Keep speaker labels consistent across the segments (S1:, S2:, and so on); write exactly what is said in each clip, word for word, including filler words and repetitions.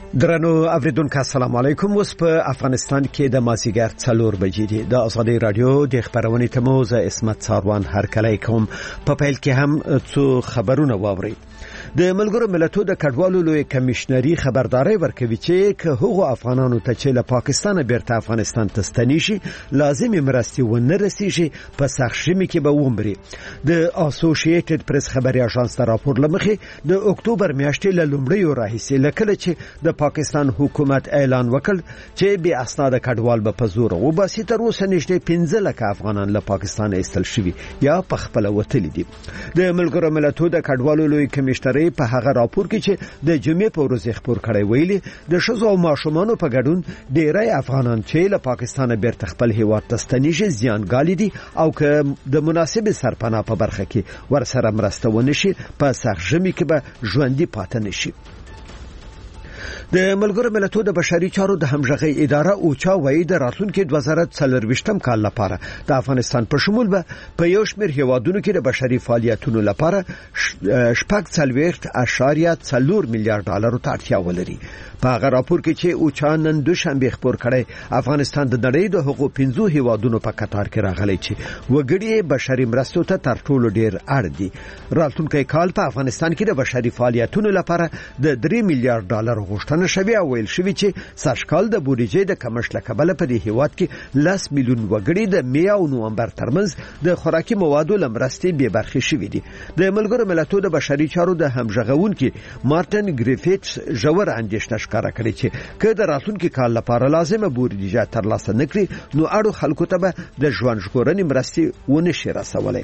S1: درنو اوریدونکو السلام علیکم. اوس په افغانستان کې د مازیګر څلور بجې دي. د ازادي رادیو د خبرونې تموز اسمت ساروان هر کله کوم په پیل کې هم څو خبرونه واوري. د ملګرو ملتونو د کډوالو لوی کمشنري خبرداري ورکوي چې که هغو افغانانو ته چې له پاکستان بیرته افغانستان ته ستنی شي لازمي مرستې ونه رسیږي په سخشمي کې به ومري. د اسوسییټډ پریس خبري اژانس ته راپور لمخې د اکتوبر میاشتې له لومړیو راهیسې لکه چې د پاکستان حکومت اعلان وکړ چې به اسناد کډوال به په زور او باسي تر اوسه نشته پنځه لک افغانان له پاکستان ایستل شوي یا په خپل وتلی دي. د ملګرو ملتونو د کډوالو لوی کمشنري په هغه راپور کې چې د جمعې په ورځ خبر کړی ویلي د شزو او ماشومانو په ګډون ډیری افغانان چې له پاکستان بیرته خپل هیواد ته ستنیږي زیانګالي دي او که د مناسب سرپناه په برخه کې ورسره مرسته ونشي په سخت کې به ژوندۍ پاتې نشي. د ملګرو ملتونو د بشري چارو د همغږي اداره اوچا وایي د راتلونکي دوه زره څلرويشتم کال لپاره د افغانستان په شمول به په یو شمېر هیوادونو کې د بشري فعالیتونو لپاره شپږ څلوېښت اعشاریه څلور میلیارډ ډالر ته اړتیا ولري. په هغه راپور کې چې اوچا نن دوشنبه خبر کړی افغانستان د نړۍ د حقوق پنځو هیوادونو په کتار کې راغلی چې وګړي بشري مرستو ته تر ټولو ډیر اړ دي. راتلونکي کال په افغانستان کې د بشري فعالیتونو لپاره د درې میلیارډ ډالر غوښتنه شوی او ویل شوی چې سرشکال د بودیجې د کمښت له کبله په دې هیواد کې لس میلیون وګړي د می او نومبر ترمنځ د خوراکي موادو لمرستې به برخې شوې دي. د ملګرو ملتونو د بشري چارو د همغږونکو مارټن ګریفیتس ژور اندېښنه ښکاره کړې چې که د راتلونکي کال لپاره لازمه بودیجه ترلاسه نکړي نو اړو خلکو ته به د ژوند ژغورنې مرستې ونه شي رسولای.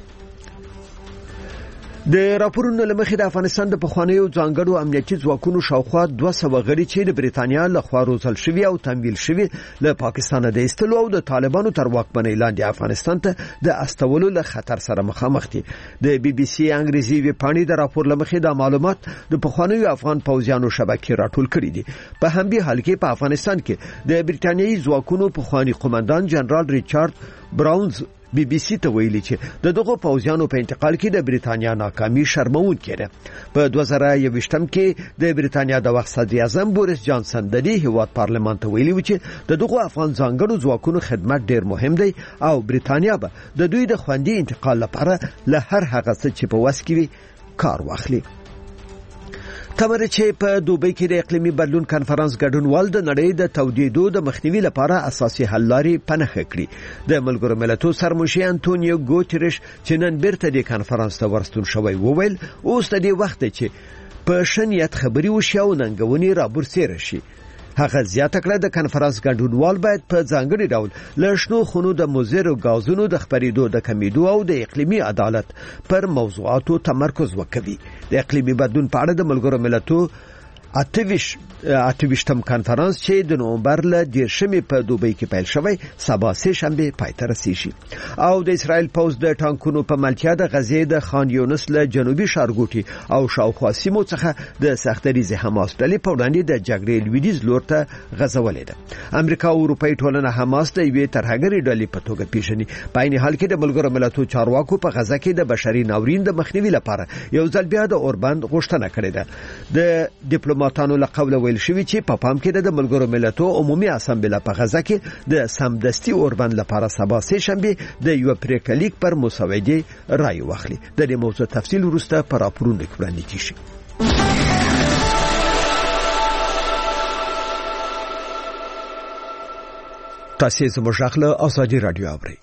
S1: د راپورونو لمخې د افغانستان د پخوانیو ځانګړو امنیتي ځواکونو شاوخوا دوه سوه غړي چې د بریتانیا له خوا روزل شوي او تمویل شوي له پاکستان د ایستلو او د طالبانو تر واکمنۍ لاندې افغانستان ته د استولو له خطر سره مخامخ دي. د بي بي سي انګریزي ویبپاڼې د راپور لمخې د معلومات د پخوانیو افغان پوځیانو شبکې راټول کړي دي. په همدې حال کې په افغانستان کې د بریتانیایي ځواکونو پخوانی قومندان جنرال ریچارډ براونز بي بي سي ته ویلي چې د دغه پوځیانو په انتقال کې د بریتانیا ناکامي شرمونکې ده. په دوه زره یوویشتم کې د بریتانیا د وخت صدر اعظم بوریس جانسن د دې هیواد پارلمان ته ویلي و چې د دغه افغان ځانګړو ځواکونو خدمت ډیر مهم دی او بریتانیا به د دوی د خوندي انتقال لپاره له هر هغه څه چې په وس کې وي کار واخلي. تمره چې په دوبۍ کې د اقلیمي بدلون کانفرنس ګډونوال د نړۍ د تودېدو د مخنیوي لپاره اساسي حل لارې پنهخه کړې. د ملګرو ملتونو سرمشي انټونیو ګوتریش چې نن بیرته د کانفرنس ته ورستون شوی وویل اوس د دې وخت چې په شنیت خبري وشي او ننګونی را برسېره شي. هغه زیاته کړه د کانفرنس ګډونوال باید په ځانګړي ډول له شنو خونو د مضرو غازونو د خپرېدو د کمیدو او د اقلیمي عدالت پر موضوعاتو تمرکز وکړي. د اقلیمي بدلون په اړه د ملګرو ملتونو اتویشتم کانفرنس چې د نومبر له دیرشمې په دوبۍ کې پیل شوی سبا سه شنبه پای ته رسیږي. او د اسرائیل پوز د ټانکونو په ملتیا د غزې د خان یونس له جنوبي ښارګوټي او شاوخوا سیمو څخه د سختریز حماس ډلې په وړاندې د جګړې لویدیځ لور ته غځولې ده. امریکا او اروپای ټولنه حماس د یوې ترهګرې ډلې په توګه پیژني. په عین حال کې د ملګرو ملتونو چارواکو په غزه کې د بشري ناورین د مخنیوي لپاره یو ځل بیا د اوربند غوښتنه کړې ده. د ډیپلوماټانو له قوله ویل شوی چې په پام کې د ملګرو ملتونو عمومي اسامبله په غزه کې د سمدستي اوربند لپاره سبا سه شنبه د یو پریکلیک پر مسودې رائے واخلي. د دې موضوع تفصیل وروسته پر راپورونو کې وړاندې کیږي. تاسو زموږ غږ ازادي رادیو اورئ.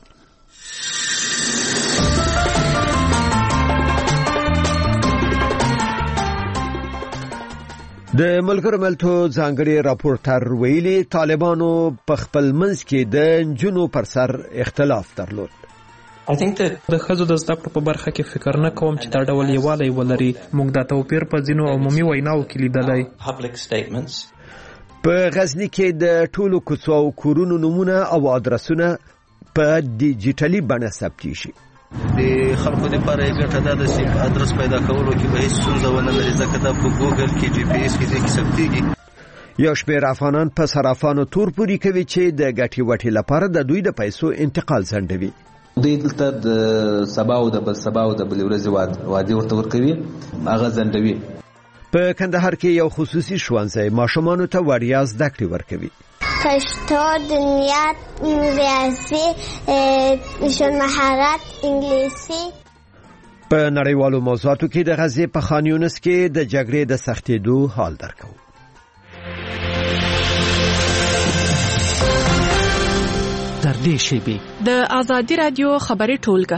S1: د ملګرو ملتونو ځانګړي راپورټر ویلي طالبانو په خپل منځ کې د جنو پر سر اختلاف درلود.
S2: I think that د خزو د زده کړو په برخه کې فکر نه کوم چې دا ډول یووالی ولري. موږ دا توپیر په ځینو عمومي ویناو کې لیدلی.
S1: په غزني کې د ټولو کوڅو او کورونو نمونه او ادرسونه په ډیجیټلي بڼه ثبت شي.
S3: د خلکو لپاره یې ګټه ده چې ادرس پیدا کولو کې به هیڅ ستونزه ونه لري ځکه دا په ګوګل کې جی پی ایس کې ځکه ثبتېږي.
S1: یو شمېر افغانان په صرافانو تور پوري کوي چې د ګټې وټې لپاره د دوی د پیسو انتقال ځنډوي.
S4: دوی دلته د سبا او د بل سبا او د بل ورځې وادي ورته ورکوي هغه ځنډوي.
S1: په کندهار کې یو خصوصي ښوونځی ماشومانو ته وړیا زده کړې ورکوي.
S4: پښتو، دنیا، ریاضي، ژوند مهارت، انګلیسي.
S1: په نړیوالو موضوعاتو کې د غزې په خان یونس کې د جګړې د سختېدو حال درکو.
S5: در دې شیبې
S6: د آزادی رادیو خبري ټولګه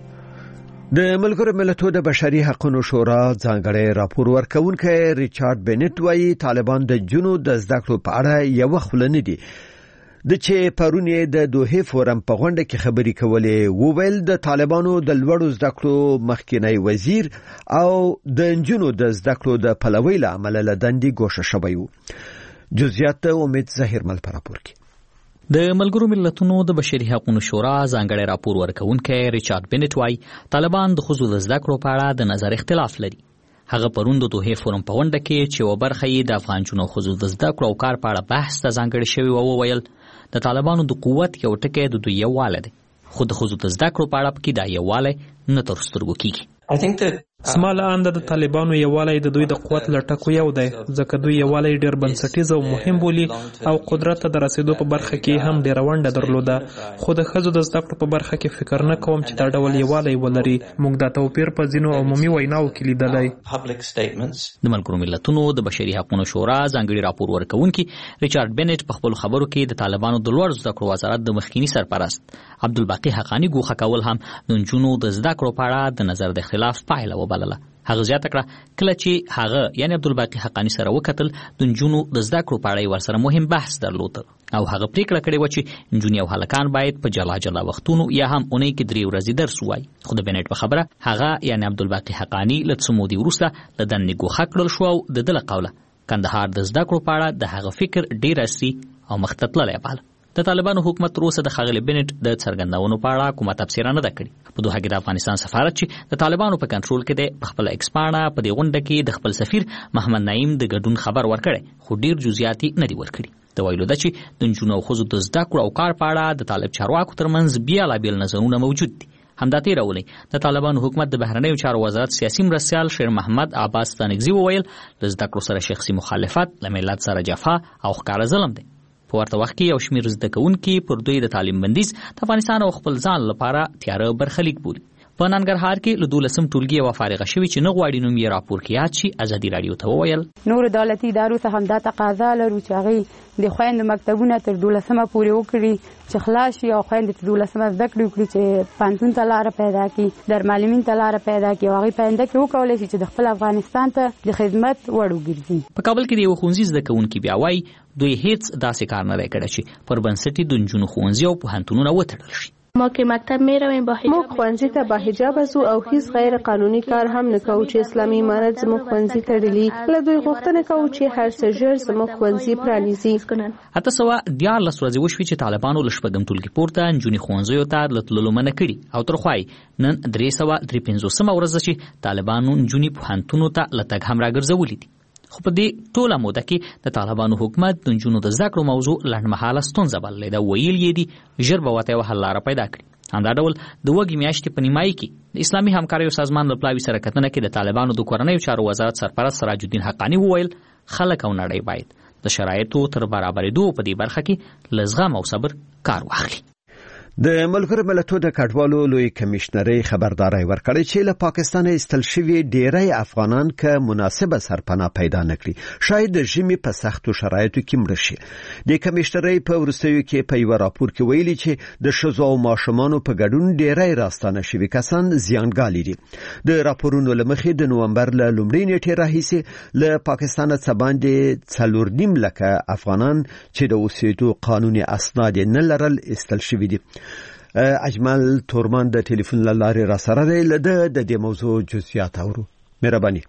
S1: د ملګرو ملتونو د بشري حقوقو شورا ځانګړی راپور ورکوونکی ریچارډ بنټ وایي طالبان د جنو د زده کړو په اړه یو خلنه دي. د چې پرونی د دوه فورم په غونډه کې خبري کولې وویل د طالبانو د لوړو زده کړو مخکینی وزیر او د جنو د زده کړو د پلوي لامل لدندې ګوښه شوی وو. جزئیات امید ظاهر مل پر راپور کې.
S5: د ملګرو ملتونو د بشري حقوقو شورا ځانګړی راپور ورکوونکی ریچارډ بنټ وایي طالبان د ښځو د زده کړو په اړه د نظر اختلاف لري. هغه پرون د دوه فورم په غونډه کې چې و برخه یې د افغان جنو ښځو د زده کړو او کار په اړه بحث ته ځانګړی شوی و وویل د طالبانو د قوت یو ټکی د دوی یووالی دی، خو د ښځو د زده کړو په اړه پکې دا یووالی نه تر سترګو کیږي.
S2: زما له انده د طالبانو یووالی د دوی د قوت له ټکو یو دی، ځکه دوی یووالی ډېر بنسټیز او مهم بولي او قدرت ته د رسیدو په برخه کې هم ډېره ونډه درلوده. خو د ښځو د زده کړو په برخه کې فکر نه کوم چې دا ډول یووالی ولري. موږ دا توپیر په ځینو عمومي ویناو کې لیدلی.
S5: د ملګرو ملتونو د بشري حقوقو شورا ځانګړي راپور ورکوونکي ریچارډ بنټ په خپل خبرو کې د طالبانو د لوړ زده کړو وزارت د مخکینی سرپرست عبدالباقي حقانی ګوښه کول هم د نجونو د زده کړو په اړه د نظر د اختلاف پایله وبلله. هغه زیاته کړه کله چې هغه یعنی عبدالباقي حقانی سره وکتل د نجونو د زده کړو په اړه ورسره مهم بحث درلود او هغه پریکړه کړې و چې نجونې او هلکان باید په جلا جلا وختونو یا هم اونۍ کې درې ورځې درس ووایي. خو د بنټ په خبره هغه یعنی عبدالباقي حقانی له څو مودې وروسته له دندې ګوښه کړل شو او د ده له قوله کندهار د زده کړو په اړه د هغه فکر ډېر عصري او مخته تللی باله. د طالبانو حکومت تر اوسه د ښاغلي بنټ د څرګندونو په اړه کومه تبصره نه ده کړې. په دوحه کې د افغانستان سفارت چې د طالبانو په کنټرول کې دی په خپل ایکس پاڼه په دې غونډه کې د خپل سفیر محمد نعیم د ګډون خبر ورکړی، خو ډیر جزئیات نه دي ورکړي. د ویلو ده چې د نجونو او ښځو د زده کړو او کار په اړه د طالب چارواکو ترمنځ بیلابیل نظرونه موجود دي. همدا تیره اونۍ د طالبانو حکومت د بهرنیو چارو وزارت سیاسي مرستیال شیر محمد عباس ستانکزي وویل له زده کړو سره شخصي مخالفت له ملت سره جفا او ښکاره ظلم دی. په ورته وخت کې یو شمېر زده کوونکي پر دوی د تعلیم بندیز د افغانستان او خپل ځان لپاره تیاره برخلیک بولي. په ننګرهار کې له دولسم ټولګي یوه فارغه شوې چې نه غواړي نوم یې راپور کې یاد شي ازادي راډیو ته وویل
S7: نورو دولتي ادارو څخه هم دا تقاضا لرو چې هغوی د خویندو مکتبونه تر دولسمه پورې وکړي چې خلاص شي او خویندې تر دولسمه زده کړې وکړي چې پوهنتون ته لاره پیدا کړي، درمعلمین ته لاره پیدا کړي او هغوی په آینده کې وکولی شي چې د خپل افغانستان ته د خدمت وړ وګرځي.
S5: په کابل کې د یوه ښوونځي زده کوونکي بیا وایي دوی هیڅ داسې کار نه دی کړی چې پر بنسټ یې د نجونو ښوونځي او پوهنتونونه وتړل شي.
S8: ما که مکتب می رویم با حجاب،
S9: ما ښوونځي ته با حجاب ازو او هیڅ غیر قانوني کار هم نه کوو چې اسلامي امارت زموږ ښوونځي تړلي. له دوی غوښتنه کوو چې هر څه ژر زموږ ښوونځي پرانیزي.
S5: اته سوه دیارلس ورځې وشوې چې طالبانو له شپږم ټولګي پورته نجونې ښوونځیو ته له تللو منع کړي او تر خوا یې نن درې سوه درې پنځوسمه ورځ ده چې طالبانو نجونې پوهنتونو ته له تګ هم راګرځولي دي. خو په دې ټوله موده کې د طالبانو حکومت د نجونو د زده کړو موضوع لنډمهاله ستونزه بللې ده. ویل یې دي ژر به ورته یوه حل لاره پیدا کړي. همدا ډول د وږي میاشتې په نیمایي کې د اسلامي همکاریو سازمان له پلاوي سره کتنه کې د طالبانو د کورنیو چارو وزارت سرپرست سراج الدین حقانی وویل خلک او نړۍ باید د شرایطو تر برابرېدو په دې برخه کې له زغم او صبر کار واخلي.
S1: د ملګرو ملتونو د کډوالو لوی کمشنري خبرداري ورکړې چې له پاکستان ایستل شوي ډیری افغانان که مناسبه سرپناه پیدا نکړي شاید د ژمي په سختو شرایطو کې مړه شي. د کمشنري په وروستیو کې په یو راپور کې ویلي چې د ښځو او ماشومانو په ګډون ډیری راستانه شوي کسان زیانګالي دي. د راپورونو له مخې د نومبر له لومړۍ نیټې راهیسې له پاکستان څخه باندې څلور نیم لکه افغانان چې د اوسېدو قانوني اسناد نه لرل ایستل شوي دي. اجمل تورمان د ټلیفون له لارې را سره دی، له ده د دې موضوع جزئیات اورو. مهرباني.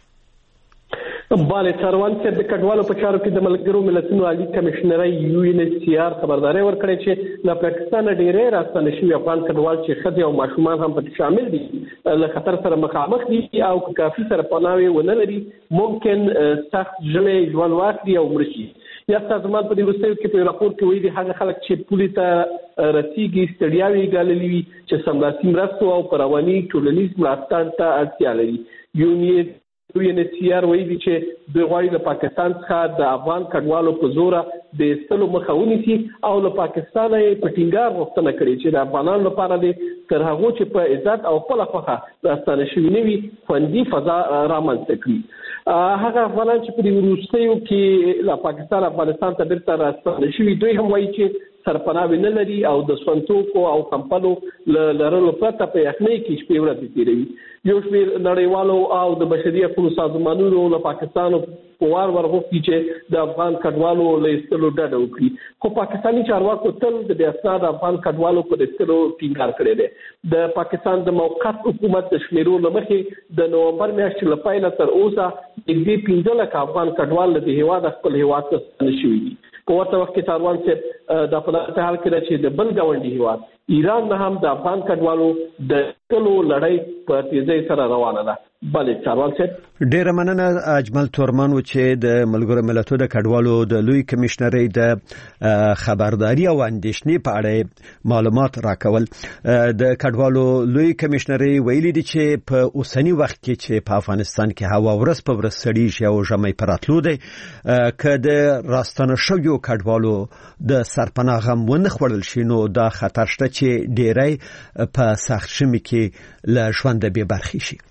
S10: بله څاروان صاحب د کډوالو په چارو کې د ملګرو ملتونو عالي کمشنري یو ان ایچ سی آر خبرداری ورکړې چې له پاکستان ډیری راستانه شوي افغان کډوال چې ښځې او ماشومان هم پکې شامل دي له خطر سره مخامخ دي او کافي سرپناه ونه لري، ممکن سخت ژمی ژوند واخلي او مړه شي. یا سازمان په دې وروستیو کې په راپور کې وایي دي هغه خلک چې پولي ته رسیږي ستړیاوې ګاللي وي چې سملاسي مرستو او په رواني ټولنیز ملاتړ ته اړتیا لري. یو ان ایچ یو ان ایچ سی آر وایي چې دوی غواړي له پاکستان څخه د افغان کډوالو په زور د استلو مخه ونیسي او له پاکستان یې په ټینګار غوښتنه کړې چې د افغانانو لپاره د تر هغه چې په عزت او خپل خوخه راستانه شوی نوي خوندي فضا رامنځته کړي هغه افغانان چې په دې وروستیو کې له پاکستان افغانستان ته بیرته راستانه شوي دوی هم وایي چې سرپناه نه لري او د سونتوکو او کمپلو لرلو پرته په یخنۍ کې شپې ورځې تیروي یو شمېر نړیوالو او د بشري حقوقو سازمانونو له پاکستان په وار ورغوښتي چې د افغان کډوالو له ایستلو ډډه وکړي خو پاکستاني چارواکو تل د اسناد افغان کډوالو په ایستلو ټینګار کړی دی د پاکستان د موقت حکومت د شمیرو لمخې د نومبر میاشتې له پیله تر اوسه نږدې پنځه لکه افغان کډوال له دې هېواد خپل هېواد ته ستانه شوي دي په ورته وخت کې ساروان صاحب د په داسې حال کې ده چې د بل ګاونډي هېواد ایران نه هم د افغان کډوالو د ټولو لړۍ په تیزۍ سره روانه ده. بلې ساروان صاحب
S1: ډیره مننه. اجمل تورمان و چې د ملګرو ملتونو د کډوالو د لوی کمشنرۍ د خبرداري او اندېښنې په اړه معلومات راکول. د کډوالو لوی کمشنرۍ ویلي دي چې په اوسنی وخت کې چې په افغانستان کې هوا ورځ په ورځ سړیږي او ژمی پراتلو دی که د راستنه شویو کډوالو د سرپناه غم ونه خوړل شي نو دا خطر شته چې ډیری په سخت شمي کې له ژونده بې برخې شي.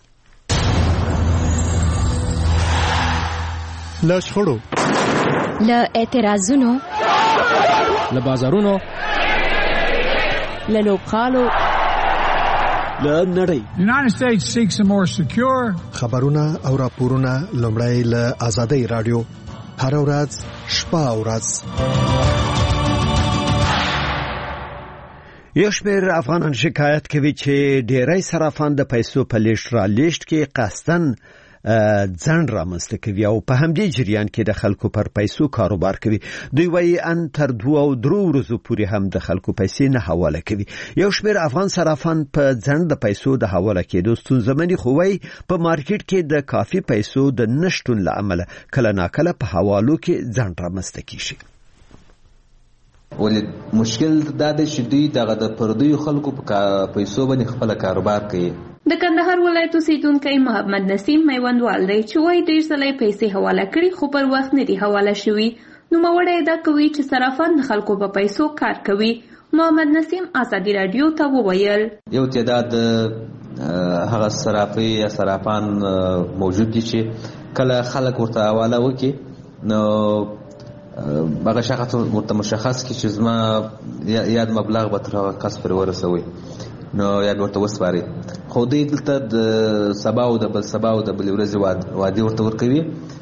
S11: له شخړو،
S12: له اعتراضونو،
S11: له بازارونو،
S12: له لوبغالو،
S1: له نړۍ
S13: United States seeks a more secure
S11: خبرونه او راپورونه لومړی له آزادۍ رادیو هر ورځ شپه او ورځ.
S1: یو شمېر افغانان شکایت کوي چې ډیری صرافان د پیسو په لیږد را لیږد کې قصداً ځنډ رامنځته کوي او په همدې جریان کې د خلکو پر پیسو کاروبار کوي. دوی وایي ان تر دوه او درو ورځو پورې هم د خلکو پیسې نه حواله کوي. یو شمېر افغان صرافان په ځنډ د پیسو د حواله کېدو ستونزه مني خو وایي په مارکیټ کې د کافي پیسو د نشتون له امله کله ناکله په حوالو کې ځنډ رامنځته کیږي.
S14: ولې مشکل دا دی چې دوی دغه د پردیو خلکو په پیسو باندې خپل کاروبار کوي.
S15: د کندهار ولایت اوسیدونکی محمد نسیم میوندوال دی چې وایي ډېر ځله پیسې حواله کړي خو پر وخت نه دي حواله شوي. نوموړی دا کوي چې صرافان د خلکو په پیسو کار کوي. محمد نسیم آزادي رادیو ته وویل
S14: یو تعداد هغه صرافي یا صرافان موجود دي چې کله خلک ورته حواله وکړي نو هغه شخص ورته مشخص کی چې زما یاد مبلغ به تر هغه کس پورې ورسوي نو یاد ورته وسپاري خو دوی دلته د سبا او د بل سبا او د بل ورځې وادي ورته ورکوي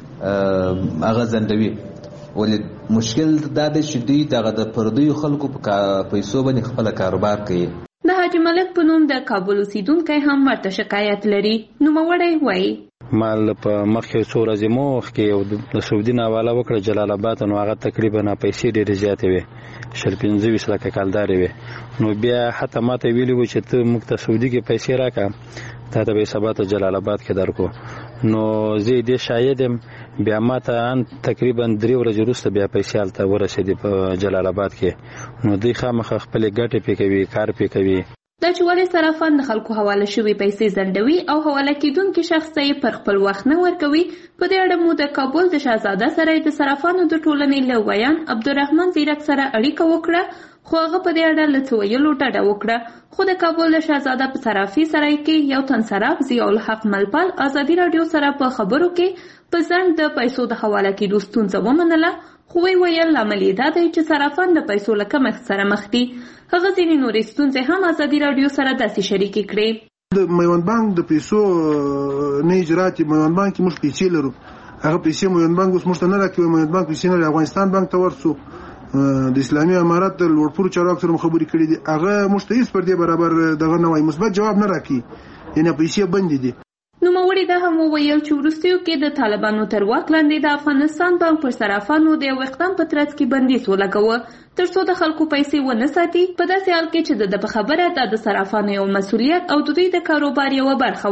S14: هغه ځنډوي. ولې مشکل دا دی چې دوی دغه د پردیو خلکو په پیسو باندې خپل کاروبار کوي.
S15: د حاجي ملک په نوم د کابل اوسیدونکی هم ورته شکایت لري. نوموړی وایي
S16: مال په مخکې څو ورځې مخکې یو د سعودي نه حواله وکړه جلال آباد نو هغه تقریبا پیسې ډېرې زیاتې وې شل پنځه ویشت لکه کالدارې وې نو بیا حتی ماته ویلي وو چې ته موږ ته سعودي کې پیسې راکړه تا ته به یې سبا ته جلال آباد کې درکو نو زه یې دې شاهد یم. بیا ماته ان تقریبا درې ورځې وروسته بیا پیسې هلته ورسېدې په جلال آباد کې نو دوی خامخا خپلې ګټې پې کوي کار پې کوي.
S15: دا چې ولې صرافان د خلکو حواله شوي پیسې ځنډوي او حواله کېدونکي شخص ته یې پر خپل وخت نه ورکوي په دې اړه مو د کابل د شهزاده سره د صرافانو د ټولنې له ویان عبدالرحمن زیرک سره اړیکه وکړه خو هغه په دې اړه له څه ویلو ډډه وکړه. خو د کابل د شهزاده په صرافي سرای کې یو تن صراف ضیاءالحق ملپال آزادي رادیو سره په خبرو کې په ځنډ د پیسو د حواله کېدو ستونزه ومنله خو وی ویل لامل یې دا دی چې صرافان د پیسو له کمښت سره مخ دي. هغه ځینې نورې ستونزې هم آزادي رادیو سره داسې شریکې کړې.
S17: د میوند بانک د پیسو نه اجرات میوند بانک کې موږ پیسې لرو هغه پیسې میوند بانک اوس موږ ته نه راکوي. میوند بانک پیسې نه افغانستان بانک ته ورسو د اسلامي امارات د لوړپوړو چارواکو سره خبرې کړې دي هغه موږ ته هیڅ پر دې برابر دغه نه وایي مثبت جواب نه راکوي یعنې پیسې بندې دي.
S15: نوموړي دا هم وویل چې وروستیو کې د طالبانو تر واک لاندې د افغانستان بانک پر صرافانو د یو اقدام په ترڅ کې بندیز ولګوه تر څو د خلکو پیسې ونه ساتي په داسې حال کې چې د په خبره دا د صرافانو یو مسؤلیت او د دوی د کاروبار یوه برخه وه.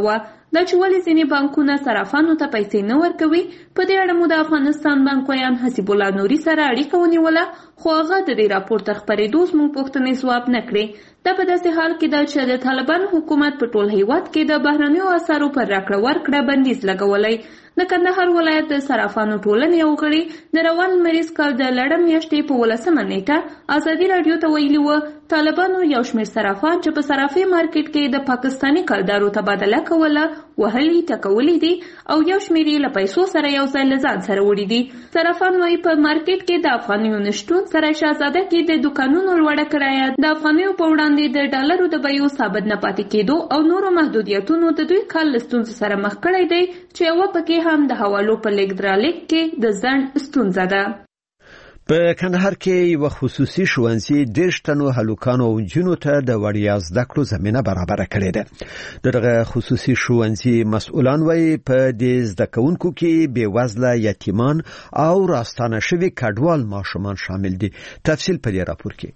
S15: دا چې ولې ځینې بانکونه صرافانو ته پیسې نه ورکوي. په دې اړه مو د افغانستان بانک ویان حسیب الله نوري سره اړیکه ونیوله، خو هغه د دې راپور تر خپرېدو زموږ پوښتنې ځواب نه کړې. دا په داسې حال کې ده چې د طالبانو حکومت په ټول هیواد کې د بهرنیو اسعارو پر راکړه ورکړه بندیز لګولی. د کندهار ولایت د صرافانو ټولنې یو غړي د روان لمریز کال د لړم میاشتې په ولسمه نیټه ازادي راډیو ته ویلي وه طالبانو یو شمېر صرافان چې په صرافي مارکیټ کې د پاکستاني کلدارو تبادله کوله وهلي ټکولي دي او یو شمېر یې له پیسو سره یو ځای له ځان سره وړي دي. صرافان وایي په مارکیټ کې د افغانیو نشتون سره شهزاده کې د دوکانونو لوړه کرایه د افغانیو په وړاندې د ډالرو د بیو ثابت نه پاتې کېدو او نورو محدودیتونو د دوی کال له ستونزو سره مخ کړی دی چې یوه پکې هم د حوالو په لیږد رالېږد کې د ځنډ ستونزه ده.
S1: په کندهار کې یو خصوصي ښوونځي دېرش تنو هلکانو او نجونو ته د وړیا زده کړو زمینه برابره کړې ده. دغه خصوصي ښوونځي مسؤلان وایي په دې زده کوونکو کې بېوزله یتیمان او راستانه شوي کډوال ماشومان شامل دي. تفصیل په دې راپور کې.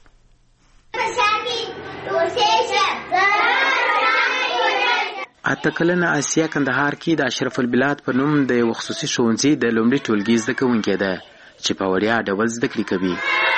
S18: اته کلنه آسیا کندهار کې د اشرف البلاد په نوم د یو خصوصي ښوونځي د لومړي ټولګي زده کوونکې ده چې په وړیا ډول زده کړې کوي.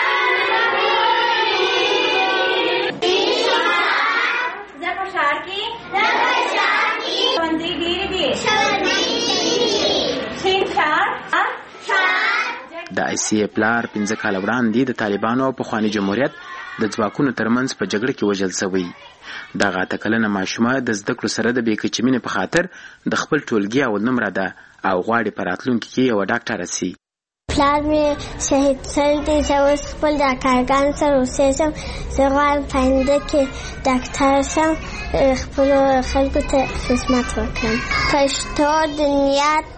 S18: د آسیا پلار پنځه کاله وړاندې د طالبانو او پخواني جمهوریت د ځواکونو ترمنځ په جګړه کې وژل شوی. دغه اته کلنه ماشومه د زده کړو سره د بې کچې مینې په خاطر د خپل ټولګي اول نمره ده او غواړي په راتلونکي کې یوه ډاکټره سي.
S4: پلار مې شهید سوی دی، زه اوس خپل ډاکټرګانو سره اوسېږم. زه غواړم په آینده کې ډاکټره شم، خپلو خلکو ته خدمت وکړم. پښتو، دنیات،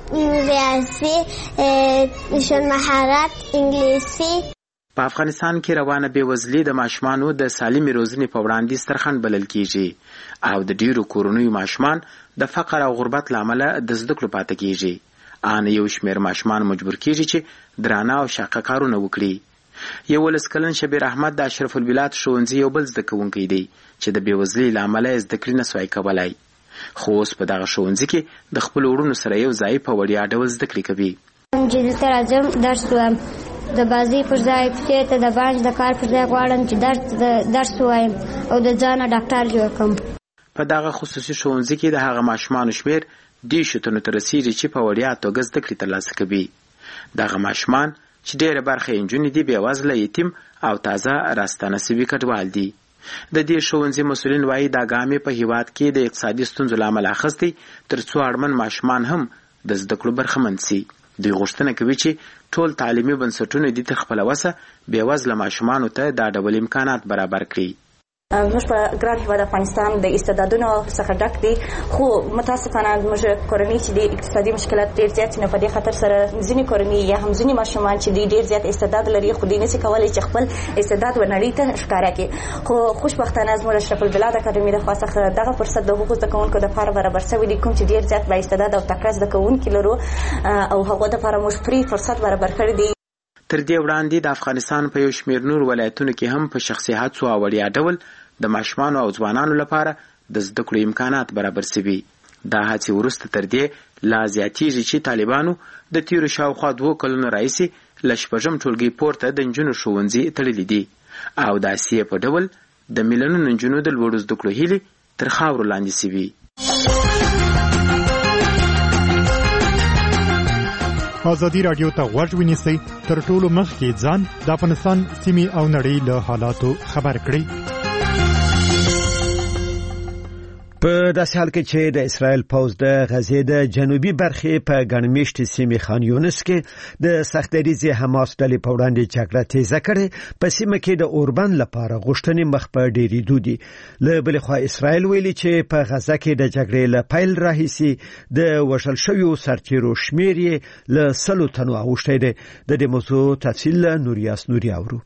S4: ریاضي، ژوند مهارت، انګلیسي.
S18: په افغانستان کې روانه بېوزلي د ماشومانو د سالمې روزنې په وړاندې ستر خنډ بلل کېږي او د ډېرو کورنیو ماشومان د فقر او غربت له امله د زده کړو پاتې کېږي. ان یو شمېر ماشومان مجبور کېږي چې درانه او شاقه کارونه وکړي. یولس کلن شبیر احمد د اشرف البلاد ښوونځي یو بل زده کوونکی دی چې د بېوزلۍ له امله یې زده کړې نه سوای کولی، خو اوس په دغه ښوونځي کې د خپلو وروڼو سره یو ځای په وړیا ډول زده کړې کوي.
S19: چې دلته راځم درس وایم، د بازی پر ځای پښې ته د بانج د کار پر ځای غواړم چې درس درس وایم او د ځانه ډاکټر جوړ کړم.
S18: په دغه خصوصي ښوونځي کې د هغه ماشومانو شمېر دېرشو تنو ته رسېږي چې په وړیا توګه زده کړې ترلاسه کوي. دغه ماشومان چې ډېره برخه یې نجونې دي بېوزله، یتیم او تازه راستانه سوي کډوال دي. د دې ښوونځي مسؤلین وایي دا ګام په هیواد کې د اقتصادي ستونزو له امله اخیستی تر څو اړمن ماشومان هم د زده کړو برخمن سي. دوی غوښتنه کوي چې ټول تعلیمي بنسټونه دې تر خپله وسه بېوزله ماشومانو ته دا ډول امکانات برابر کړي.
S20: موږ په ګران هیواد افغانستان د استعدادونو څخه ډک دي، خو متاسفانه زموږ کورنۍ چې د اقتصادي مشکلات ډېر زیات دي، نو په دې خاطر سره ځینې کورنۍ یا هم ځینې ماشومان چې دوی ډېر زیات استعداد لري خو دوی نشي کولی چې خپل استعداد ونړۍ ته ښکاره کړي. خو خوشبختانه زموږ اشرف البلاد اکاډمي د خوا څخه دغه فرصت د هغو زده کوونکو دپاره برابر شوی دی کوم چې ډېر زیات با استعداد او تکړه زده کوونکي لرو او هغو دپاره موږ فری فرصت برابر کړی دی.
S18: تر دې وړاندې د افغانستان په یو شمېر نور ولایتونو کې هم په شخصي هڅو او وړیا ډول د ماشومانو او ځوانانو لپاره د زده کړو امکانات برابر شوي. دا هڅې وروسته تر دې لا زیاتېږي چې طالبانو د تېرو شاوخوا دوو کلونو راهیسې له شپږم ټولګۍ پورته د نجونو ښوونځي تړلي دي او د آسیې په ډول د میلیونونو نجونو د لوړو زده کړو هیلې تر خاورو لاندې شوي.
S21: ازادي راډیو ته غوږ ونیسئ، تر ټولو مخکې ځان د افغانستان سیمې او نړۍ له حالاتو خبر کړئ.
S1: په داسې حال کې چې د اسرائیل پوځ د غزې د جنوبي برخې په ګڼمېشتې سیمې خان یونس کې د سختدریزې حماس ډلې په وړاندې جګړه تیزه کړې، په سیمه کې د اوربند لپاره غوښتنې مخ په ډېرېدو دي. له بلې خوا اسرائیل ویلي چې په غزه کې د جګړې له پیل راهیسې د وژل شویو سرتیرو شمېر یې له سلو تنو اوښتی دی. د دې موضوع تفصیل له نوریاس نوري اورو.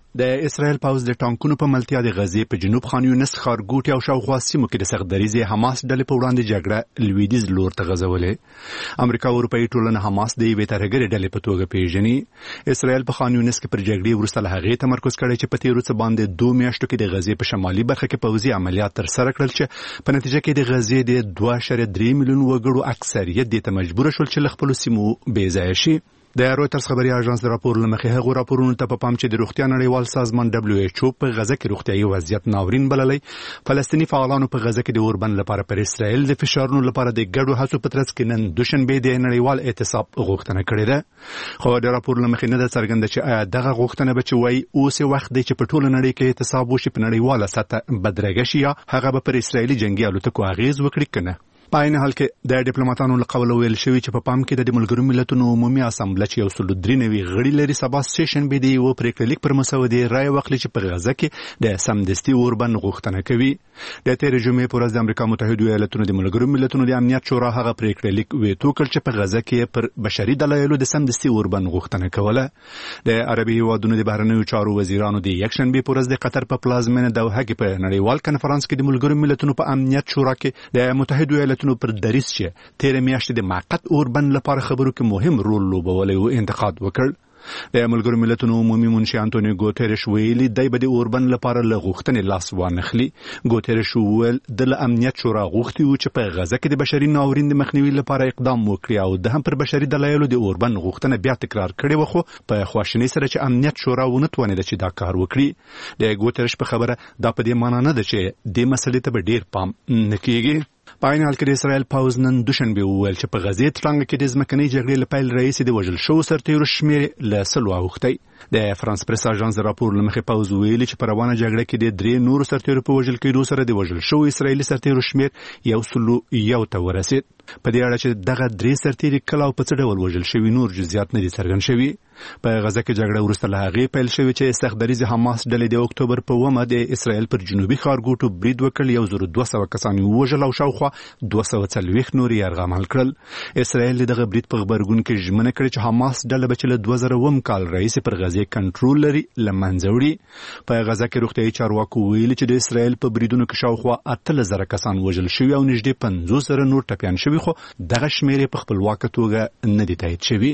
S3: د اسرائیل پوځ د ټانکونو په ملتیا د غزې په جنوب خان یونس ښارګوټي او شاوخوا سیمو کې د سختدریزې حماس ډلې په وړاندې جګړه لویدیځ لور ته غځولې. امریکا او اروپایي ټولنه حماس د یوې ترهګرې ډلې په توګه پیژني. اسرائیل په خان یونس کې پر جګړې وروسته له هغې تمرکز کړی چې په تېرو څه باندې دوه میاشتو کې د غزې په شمالي برخه کې پوځي عملیات ترسره کړل چې په نتیجه کې د غزې د دوه اعشاریه درې میلیون وګړو اکثریت دې ته مجبور شول چې له خپلو سیمو بې ځایه شي. د رویټرز خبري اژانس د راپور لمخې هغه راپورونه ته په پام چې د روغتیا نړیوال سازمان دبليو ایچ او په غزه کې روغتیايي وضعیت ناورین بللی. فلسطیني فعالانو په غزه کې د اوربند لپاره پر اسرائیل د فشارونو لپاره د ګډو هڅو په ترڅ کې نن دوشنبه د نړیوال اعتصاب غوښتنه کړې ده. خو د راپور لمخې نه ده څرګنده چې آیا دغه غوښتنه به چې وایي اوس وخت دی چې په ټوله نړۍ کې اعتصاب وشي په نړیواله سطح بدرګه شي یا هغه به پر اسرائیلي جنگي الوتکو اغیز وکړي کنه. په عین حال کې د ډیپلوماټانو له قوله ویل شوی چې په پام کې د ملګرو ملتونو عمومي اسامبله چې یو سل درې نوي غړي لري سبا سیشن به دی او پریکړه لیک پر مسودې رائے واخلي چې په غزه کې د سمدستي اوربند غوښتنه کوي. د تېرې جمعې پر ورځ د امریکا متحده ایالاتونو د ملګرو ملتونو د امنیت شورا هغه پریکړه لیک ویتو کړ چې په غزه کې پر بشري دلایلو د سمدستي اوربند غوښتنه کوله. د عربي هیوادونو د بهرنیو چارو وزیرانو د یکشنبه پر ورځ د قطر په پلازمینه دوحه کې په نړیوال کنفرانس کې د ملګرو ملتونو په امنیت شورا کې د متحده ایالاتونو پر دریس چې تیر میاشتې د موقت اوربند لپاره خبرو کې مهم رول لوبولی او انتقاد وکړ. د ملګرو ملتونو عمومي منشي انټونیو ګوتيرش ویلي دی به د اوربند لپاره له غوښتنې لاس وانخلي. ګوتيرش ویل د امنیت شورا غوښتي و چې په غزه کې د بشري ناورین د مخنیوي لپاره اقدام وکړي او د هم پر بشري دلایلو د اوربند غوښتنه بیا تکرار کړي و خو په خواشینۍ سره چې امنیت شورا ونه توانید چې دا کار وکړي. د ګوتيرش په خبره دا په دې معنی نه ده چې د مسلې ته به ډیر پام نه کیږي. په عین حال کې د اسرائیل پوځ نن دوشنبه وویل چې په غزې تړانګه کې د ځمکنۍ جګړې له پیل راهیسې د وژل شوو سرتیرو شمېر له سلو اوښتی. د فرانس پریس اژانس د راپور له مخې پوځ ویلي چې په روانه جګړه کې د درې نورو سرتیرو په وژل کېدو سره د وژل شوو اسرائیلي سرتیرو شمېر یو سلو یو ته ورسید. په دې اړه چې دغه درې سرتیري کله او په څه ډول وژل شوي نور جزئیات نه دي څرګند شوي. په غزه کې جګړه وروسته له هغې پیل شوې چې سختدریز حماس ډلې د اکتوبر په اوومه د اسرائیل پر جنوبي ښارګوټو برید وکړ. یو زر دوه سوه کسان یې ووژل او شاوخوا دوه سوه څلوېښت نور یې یرغمل کړل. اسرائیل د دغه برید په غبرګون کې ژمنه کړې چې حماس ډله به چې له دوه زره اووم کال راهیسې پر غزې کنټرول لري له منځه وړي. په غزه کې روغتیايي چارواکو ویلي چې د اسرائیل په بریدونو کې شاوخوا اتلس زره کسان وژل شوي او نږدې پنځوس زره نور ټپیان شوي خو دغه شمېرې په خپلواکه توګه نه دي تایید شوي.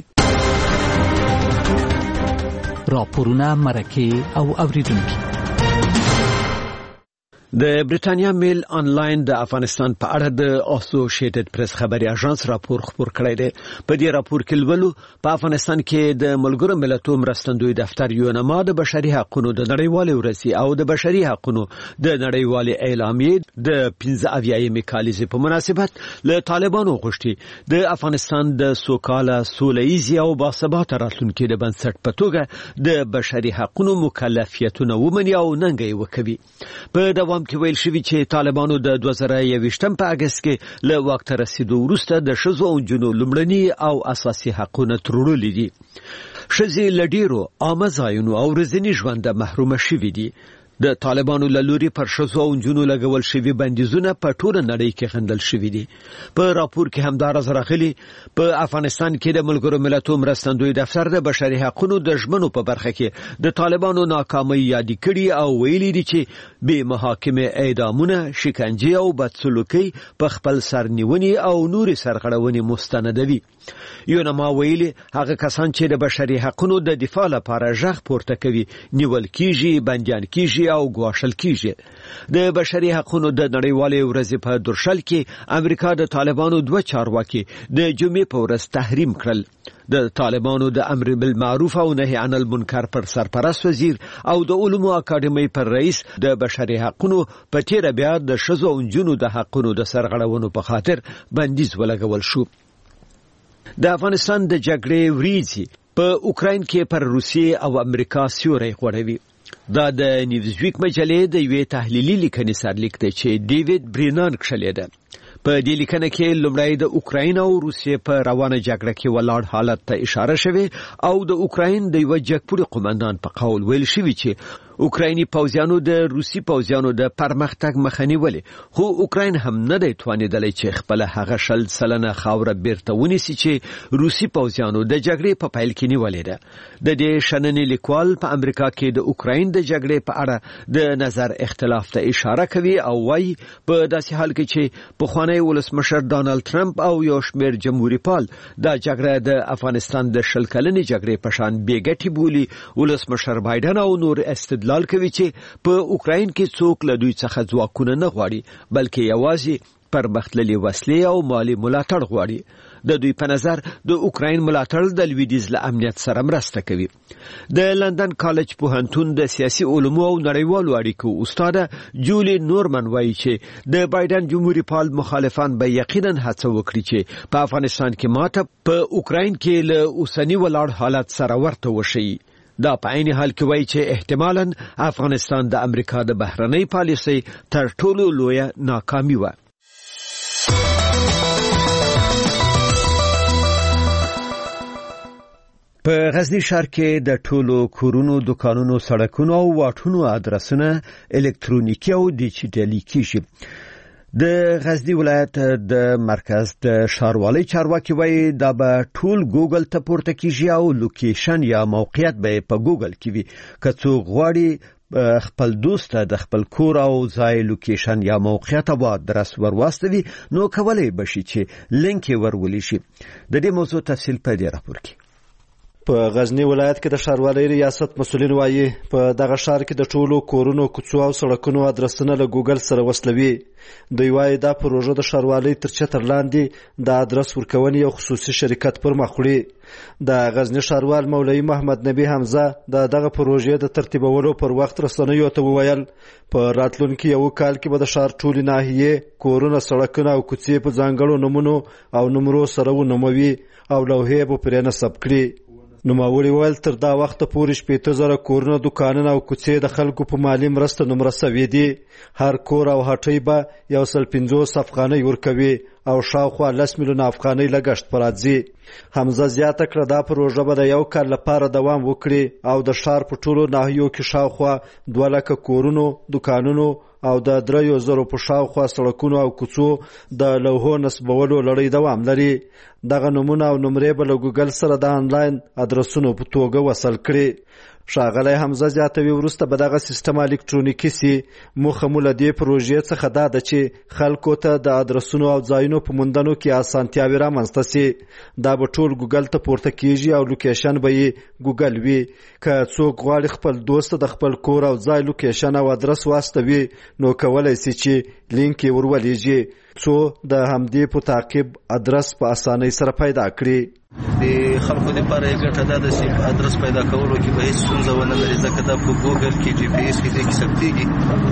S22: راپورونه مرکه او اوریدونکي.
S1: د بریټانیا میل آنلاین د افغانستان په اړه د اسوسییټډ پریس خبري اژانس راپور خپور کړی دی. په دې راپور کې لولو په افغانستان کې د ملګرو ملتونو مرستندوی دفتر یونما د بشري حقوقو د نړیوالې ورځې او د بشري حقوقو د نړیوالې اعلامیې د پنځه اویایمې کالیزې په مناسبت له طالبانو غوښتي د افغانستان د سوکاله سوله‌ییزې او باثباته راتلونکي د بنسټ په توګه د بشري حقوقو مکلفیتونه ومني او ننګي وکوي. په دوام کې ویل شوی چې طالبانو د دوه زره یوویشتم په اگست کې له واک ته رسیدو وروسته د ښځو او نجونو لومړني او اساسي حقوقونه تړلي دي. ښځې له ډیرو عامه ځایونو او ورځني ژونده محرومه شوي دي. د طالبانو له لوري پر ښځو او نجونو لګول شوي بندیزونه په ټوله نړۍ کې غندل شوي دي. په راپور کې همداراز راغلي په افغانستان کې د ملګرو ملتونو مرستندوی دفتر د بشري حقوقو د ژمنو په برخه کې د طالبانو ناکامۍ یاد کړي او ویلي دي چې به محاکمه اعدامونه، شکنجه او بدسلوکي په خپل سرنیونې او نوري سرغړونې مستندوي. یونما ویلي هغه کسان چې د بشري حقوقو د دفاع لپاره ژغ پورته کوي نیول کیږي، بندیان کیږي او ګواښل کیږي. د بشري حقوقو د نړیوالې ورځې په درشل کې امریکا د طالبانو دوه چارواکي د جمعې په ورځ تحریم کړل. د طالبانو د امر بالمعروف او نهي عن المنکر پر سرپرست وزیر او د علومو اکاډمۍ پر رئیس د بشري حقوقو په تیر بیا د ښځو او نجونو د حقوقو د سرغړونو په خاطر بندیز ولګول شو. د افغانستان د جګړې وریځې په اوکراین کې پر روسیې او امریکا سیوری غوړوي. دا د نیوزویک مجلې د یوې تحلیلي لیکنې سرلیک دی چې ډیوډ برینان کښلې ده. په دې لیکنه کې لومړی د اوکراین او روسیې په روانه جګړه کې ولاړ حالت ته اشاره شوه او د اوکراین د یو جګپوړي قومندان په قول ویل شوی چې اوکرایني پوځیانو د روسي پوځیانو د پرمختګ مخه نیولې، خو اوکراین هم نه دی توانیدلی چې خپل هغه شل سلنه خاوره بیرته ونیسي چې روسي پوځیانو د جګړې په پیل کې نیولې ده. د دې شننې لیکوال په امریکا کې د اوکراین د جګړې په اړه د نظر اختلاف ته اشاره کوي او وايي په داسې حال کې چې پخوانی ولسمشر ډانلډ ټرمپ او یو شمېر جمهوریت پال دا جګړه د افغانستان د شل کلنې جګړې په شان بې ګټې بولي، ولسمشر بایدن او نور استدلال کوي چې په اوکراین کې څوک له دوی څخه ځواکونه نه غواړي بلکې یوازې پرمختللي وسلې او مالی ملاتړ غواړي. د دوی په نظر د اوکراین ملاتړ د لویدیځ له امنیت سره مرسته کوي. د لندن کالج پوهنتون د سیاسي علومو او نړیوالو اړیکو استاد جولي نورمن وایي چې د بایدن جمهوریت پال مخالفان به یقینا هڅه وکړي چې په افغانستان کې ماته په اوکراین کې له اوسنی ولاړ حالت سره ورته وشي. دا په عین حال کې وایي چې احتمالاً افغانستان د امریکا د بهرنۍ پالیسۍ تر ټولو لویه ناکامي و. په غزنی ښار کې د ټولو کورونو، دکانونو، سړکونو او واټونو ادرسونه الکترونیکي او ډیجیټلي کیږي. د غزنی ولایت د مرکز د ښاروالۍ چارواکي وایي دا به ټول ګوګل ته پورته کیږي او لوکیشن یا موقعیت به په ګوګل کې وي. که څوک غواړي خپل دوست د خپل کور او ځای لوکیشن یا موقعیت او ادرس ورواستوي نو کولای بشي چې لینک ورولي شي. د دې موضوع تفصیل په دې راپور کې.
S2: په غزنی ولایت کې د ښاروالۍ ریاست مسؤلین وایي په دغه ښار کې د ټولو کورونو، کوڅو او سړکونو ادرسونه له ګوګل سره وصلوي. دوی وایي دا پروژه د ښاروالۍ تر چتر لاندې د ادرس ورکونې یو خصوصي شرکت پر مخ وړي. د غزنی ښاروال مولوي محمد نبی حمزه د دغه پروژې د ترتیبولو پر وخت رسنیو ته وویل په راتلونکي یو کال کې به د ښار ټولې ناحیې، کورونه، سړکونه او کوڅې په ځانګړو نومونو او نمرو سره ونوموي او لوحې به پرې نصب کړي. نوموړي وویل تر دا وخته پورې شپېته زره کورونه، دکانونه او کوڅې د خلکو په مالي مرسته نمره سوي دي. هر کور او هټۍ به یو سل پنځوس افغانۍ ورکوي او شاوخوا لس میلیونه افغانۍ لګښت پر راځي. حمزه زیاته کړه دا پروژه به د یو کال لپاره دوام وکړي او د ښار په ټولو ناحیو کې شاوخوا دوه لکه کورونو، دکانونو او د دریو زرو په شاوخوا سړکونو او کوڅو د لوحو نصبولو لړۍ دوام لري. دغه نمونه او نمرې به له ګوګل سره د آنلاین ادرسونو په توګه وصل کړي. ښاغلی حمزه زیاتوي وروسته به دغه سیستم الکترونیکي سي. موخه مو له دې پروژې څخه دا ده چې خلکو ته د ادرسونو او ځایونو په موندنو کې اسانتیاوې رامنځته سي. دا به ټول ګوګل ته پورته کیږي او لوکیشن به یې ګوګل وي. که څوک غواړي خپل دوست د خپل کور او ځای لوکیشن او ادرس واستوي نو کولی سي چې لینک یې ورولېږي څو د همدې په تعقیب ادرس په اسانۍ سره پیدا کړي.
S6: د خلکو لپاره یې ګټه دا ده چې ادرس پیدا کولو کې به هیڅ ستونزه ونه لري ځکه دا په ګوګل کې جی پی ایس کې دې کې ثبتېږي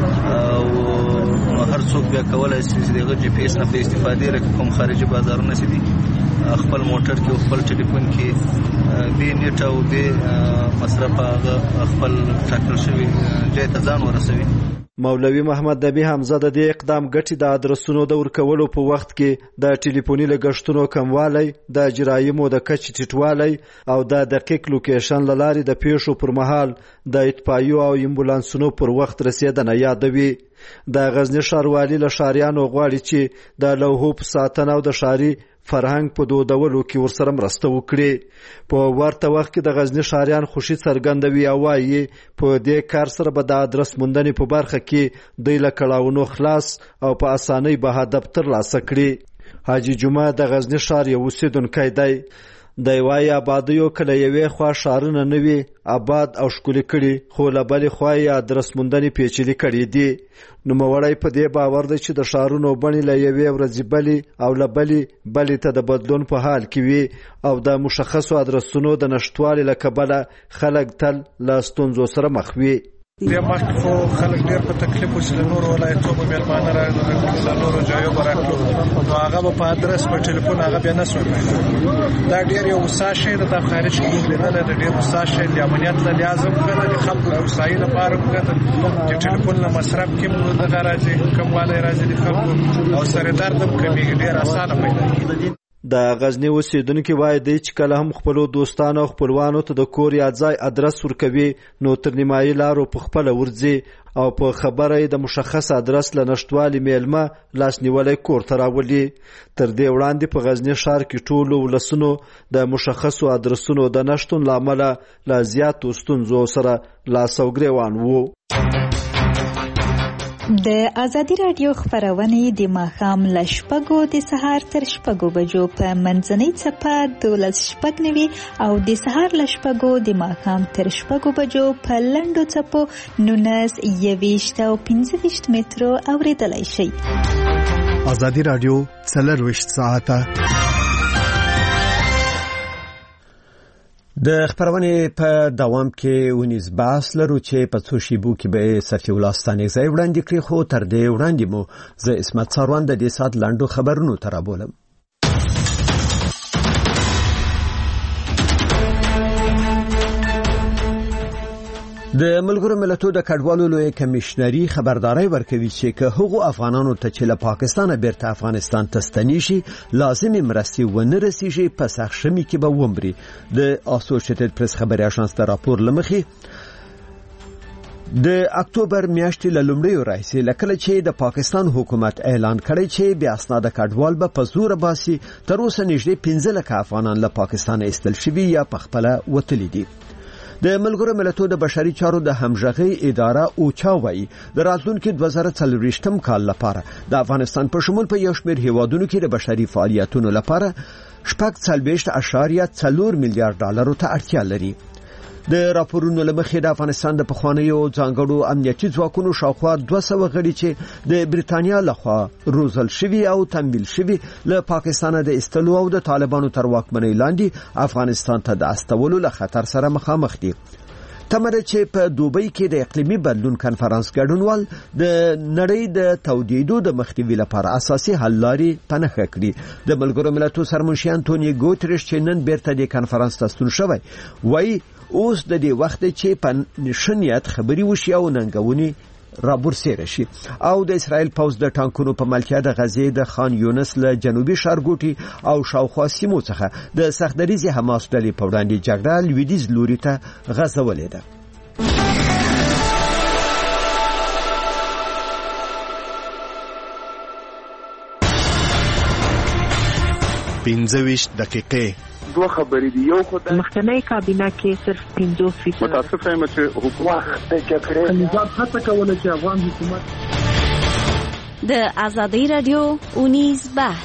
S6: او هر څوک بیا کولی شي چې دغه جی پی ایس نه په استفادې لکه کوم خارجي بازارونه چې دي خپل موټر کې او خپل ټلیفون کې بې نیټ او بې مصرف هغه خپل ټاکل شوي ځای ته ځان ورسوي.
S2: مولوي محمد نبی حمزه د دې اقدام ګټې د ادرسونو د ورکولو په وخت کې د ټلیفوني لګښتونو کموالی، د جرایمو د کچې ټیټوالی او د دقیق لوکیشن له لارې د پیښو پر مهال د اطفایو او امبولانسونو پر وخت رسیدنه یادوي. د غزنی ښاروالي له ښاریانو غواړي چې د لوحو په ساتنه او د ښاري فرهنګ په دودولو کې ورسره مرسته وکړي. په ورته وخت کې د غزنی ښاریان خوشي څرګندوي او وایي په دې کار سره به د ادرس موندنې په برخه کې دوی له کړاوونو خلاص او په اسانۍ به هدف ترلاسه کړي. حاجي جمعه د غزنی ښار یو اوسېدونکی دی. دی وایي آبادیو که له یوې خوا ښارونه نه وي آباد او ښکلي کړي خو له بلې خوا یې ادرس موندنې پیچلي کړي دي. نوموړی په دې باور دی چې د ښارونو بڼې له یوې ورځې بلې او له بلې بلې ته د بدلون په حال کې وي او د مشخصو ادرسونو د نشتوالي له کبله خلک تل له ستونزو سره مخ وي.
S23: د مخکې خو خلک ډېر په تکلیف و چې له نورو ولایتونو به میلمانه راغلل، له نورو ځایو به راتلو نو هغه به په ادرس په ټلیفون هغه بیا نه سوی پیدا. دا ډېر یو حساس شی ده، دا خارج کې موږ لیدلی ده، ډېر حساس شی د امنیت له لحاظه هم ښه ده، د خلکو د هوسایي لپاره هم ښه ده چې ټلیفون له مصرف کې هم دغه راځي کموالی راځي د خلکو او سر درد هم کمېږي، ډېر اسانه پیدا کېږي.
S2: د غزنی اوسیدونکو وایي دی چې کله هم خپل دوستانو او خپلوانو ته د کور یا ځای ادرس ورکوي نو تر نیمایي لارو په خپل ورځي او په خبره د مشخص ادرس له نشټوالي میلمه لاس نیولای کور ته راولي. تر دې وړاندې په غزنی ښار کې ټولو ولسونو د مشخصو ادرسونو د نشټون لامل لا زیاتو ستونزو سره لاس او ګریوان وو.
S7: د ازادي رادیو خبرونه د ماښام له شپږو د سهار تر شپږو بجو په منځنۍ څپه دولس شپږ نوي او د سهار له شپږو د ماښام تر شپږو بجو په لنډو څپو نولس یویشت او پنځه ویشت مترو اوریدلای شئ.
S11: ازادي رادیو څلرویشت ساعته د خبرونې په دوام کې ونیز بحث لرو چې په څو شیبو کې به صفی الله ستانکزی وړاندې کړي، خو تر دې وړاندې مو زه اسمت ساروان د دې سات لاندو خبرونو ته رابولم. د ملګرو ملتونو د کډوالو لوی کمشنري خبرداري ورکوي چې که هغو افغانانو ته چې له پاکستانه بیرته افغانستان ته ستنی شي لازمي مرستې ونه رسیږي په سخت شمي کې به ومري. د اسوسییټډ پریس خبري اژانس د راپور لمخې د اکتوبر میاشتې له لومړیو راځي لکه چې د پاکستان حکومت اعلان کړی چې بیا اسناد کډوال به په زور باسي. تر اوسه نږدې پنځه لک افغانان له پاکستان ایستل شوي یا په خپل وتلي دي. د ملګرو ملتونو د بشري چارو د همغږي اداره اوچا وایي د راتلونکي دوه زره څلوېښتم کال لپاره د افغانستان په شمول په یو شمېر هیوادونو کې د بشري فعالیتونو لپاره شپږ څلوېښت اعشاریه څلور میلیارډ ډالرو ته اړتیا لري. د راپورونو لمخې د افغانستان د پخوانیو ځانګړو امنیتي ځواکونو شاوخوا دوه سوه غړي چې د بریتانیا لخوا روزل شوي او تمویل شوي له پاکستانه د ایستلو او د طالبانو تر واکمنۍ لاندې افغانستان ته د استولو له خطر سره مخامخ دي. تمره چې په دوبۍ کې د اقلیمي بدلون کنفرانس ګډونوال د نړۍ د تودیدو د مخنیوي لپاره اساسي حل لارې پنهخه کړي. د ملګرو ملتونو سرمنشي انټونیو ګوتریش چې نن بیرته د کنفرانس ته ستون شوی وایي اوس د دې وخت چې په نشنیت خبري وشي او ننګونی رابرسېره شي او د اسرائیل پوز د ټانکونو په ملتیا د غزې د خان یونس له جنوبي ښارګوټي او شاوخوا سیمو څخه د سختدریزي حماس ډلې په وړاندې جګړه لویدیځ لوري ته غځولې ده.
S21: پنځه ویشت دقیقې
S8: دوه خبرې دي. یو خدای
S9: مخکنی کابینه کې صرف پنځوس فیصد
S8: متاسف یم چې حکومت د جګړې
S9: نظام هڅه کوله چې افغان حکومت
S12: د ازادي رادیو اونیز بحث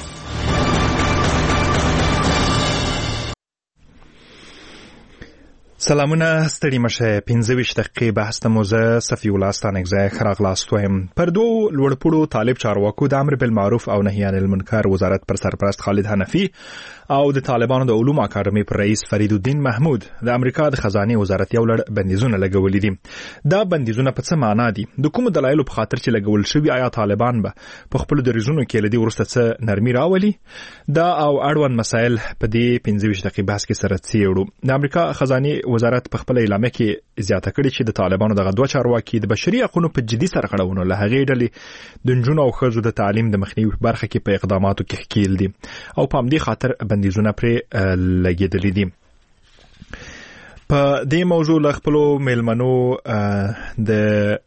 S21: سلامونه ستړي مشه. پنځه ویشت دقیقې بحث ته موزه صفی الله ستانکزی خراغلاست ویم. پر دوه لوړپوړو طالب چارواکو د امر بالمعروف او نهی عن المنکر وزارت پر سرپرست خالد حنفی او د طالبانو د علوم اکاډمي پر رئیس فرید الدین محمود د امریکا د خزانه وزارت یو لړ بندیزونه لګولې دي. دا بندیزونه په څه معنا دي؟ د کوم دلایلو په خاطر چې لګول شوی؟ آیا طالبان به په خپل دریزونو کې لدی ورسته څه نرمي راولي؟ دا او اړوند مسایل په دې پنځه ویشت دقیقې بحث کې سره څېړو. د امریکا خزانه وزارت په خپل اعلامیه کې زیاته کړې چې د طالبانو دغه دوه چارواکي د بشري حقوقو په جدي سره غړونو له هغې ډلې د نجونو او ښځو د تعلیم د مخنیوي برخه کې په اقداماتو کې ښکیل دي او په همدې خاطر بندیزونه پرې لګېدلې دي. په دې موضوع له خپلو میلمنو د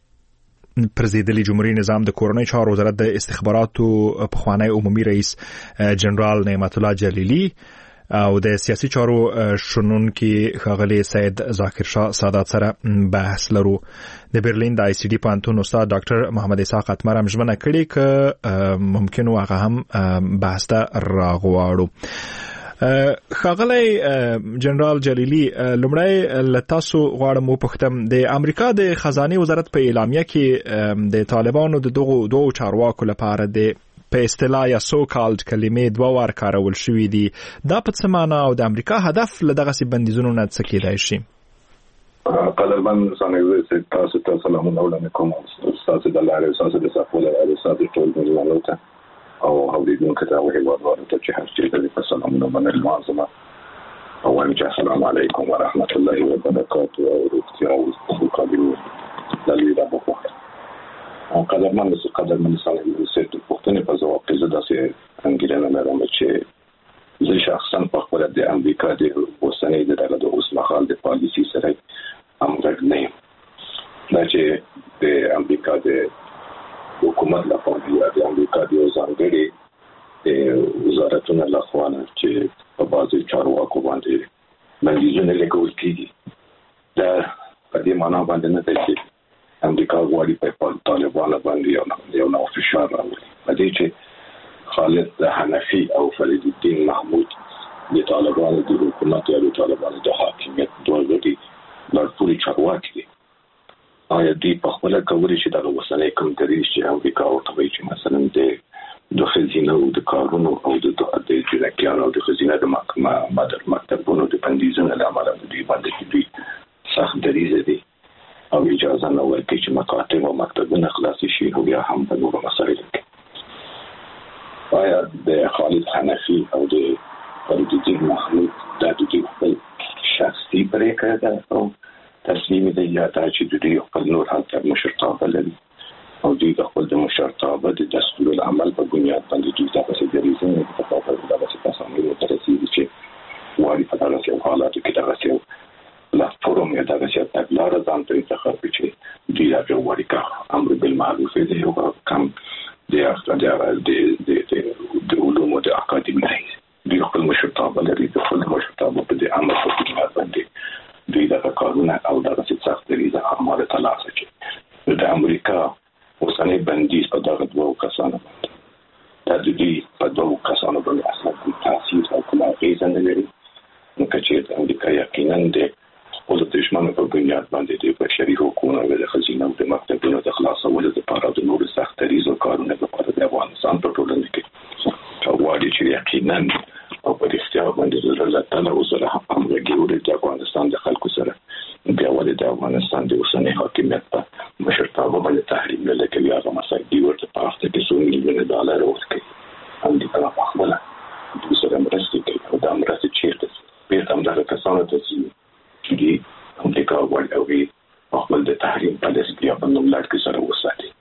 S21: پرزیدلی جمهوریت نظام د کورنۍ چارو وزارت د استخباراتو پخوانی عمومي رئیس جنرال نعمت الله جلیلی او د سیاسي چارو شنونکي ښاغلي سید ذاکر شاه سادات سره بحث لرو. د برلین د آی سی ډي پوهنتون استاد ډاکټر محمد اسحاق اتمر هم ژمنه کړې که ممکن و هغه هم بحث ته راغواړو. ښاغلی جنرال جلیلی، لومړی له تاسو غواړم وپوښتم د امریکا د خزانه وزارت په اعلامیه کې د طالبانو د دغو دوو چارواکو لپاره د په اصطلاح یا سو کالډ کلمې دوه وار کارول شوې دي. دا په څه معنا او د امریکا هدف له دغسې بندیزونو نه څه کېدای شي؟
S8: قدرمن څانګزی تاسو ته سلامونه وړاندې کوم. ستاسو د لارې ستاسو د صفو د لارې ستاسو ټول مېلمنو ته او اوریدونکو ته او هیوادوالو ته چې هر چېرته په سلامونه باندې لمانځم او وایم چې السلام علیکم ورحمت الله وبرکاته او روغتیا او قابلیت دلیل را بخواه. قدرمن قدرمن څانګزی د پوښتنې په ځواب کې زه داسې انګیرنه لرم چې زه شخصا په خپل د امریکا د اوسنۍ دغه د اوس مهال د پالیسي سره همغږ نه یم. دا چې د امریکا د حکومت لپاره د امریکا د ځانګړي د وزارتونو لخوا چې په بازي چارواکو باندې بندیزونه لګول کیږي، دا په دې معنا باندې نه دی چې امریکا غواړي په طالبانو باندې یو نو فشار راوړي. په دې چې خالد حنفي او فرید الدین محمود د طالبانو د حکومت یا د طالبانو د حاکمیت دوه غړي لارښوونې چارواکي دي. آیا دوی په خپل کولی چې د اوسنۍ کوم دریځ چې امریکا ورته وایي چې مثلا د د خزینه او د کارونو او د د جنکیانو او د خزینه د محکمه مدر مکتبونو د بندیزونو له امله د دوی باندې دوی سخت دریځ دي او اجازه نه ورکوي چې مکاتب او مکتبونه خلاص شي او بیا هم په نورو مسایلو کې. آیا د خالد حنفي او د فرید الدین محمود د دوی خپل شخصي پرېکړه ده او تصمیم دی یا دا چې دوی خپل نور حتی مشرتابه لري او دوی د خپل د مشرتابه د دستور العمل په بنیاد باندې دوی تاسو د ریزنې په توګه د تاسو تصامیم ترسي چې وایي په دغه حالاتو کې دغه څه لا فورم یا دغه څه تګلار ځان ته انتخاب کړي دوی دا وایي کا امر بالمعروف دی او کم د اقتصاد د د علوم او د اکاډمۍ دوی خپل مشرتابه لري د خپل مشرتابه په د امر په بنیاد باندې دوی دا کارونه او دا څه سخت دریزه عمله تلاش کوي. د امریکا اوسنۍ بندیز په دغه دوه کسانو باندې دا د دوی په دوه کسانو باندې اصلا تاثیر او کومه اغیزه نه لري. نو چې امریکا یقینا د خپل دښمنانو په بنیاد باندې د بشري حقوقو او د خزینه او د مکتبونو د خلاصولو لپاره د نورو سخت دریزو کارونه لپاره د افغانستان په ټولنه کې غواړي چې یقینا او په اختیار باندې زړه تعالی او سره هم غوړي د افغانستان د خلکو سره بیا ولې د افغانستان د اوسنۍ حاکمیت په مشرتابه باندې تحریم نه لګوي. هغه مسایل دی ورته په وخت کې څو میلیونه ډالر ورکړي امریکا په خپل د سره مرستې کوي او د مرستې چیرته به هم دغه کسانو ته چې دی امریکا غواړي او خپل د تحریم په لسټ یا په نوم لاټ کې سره وساتي.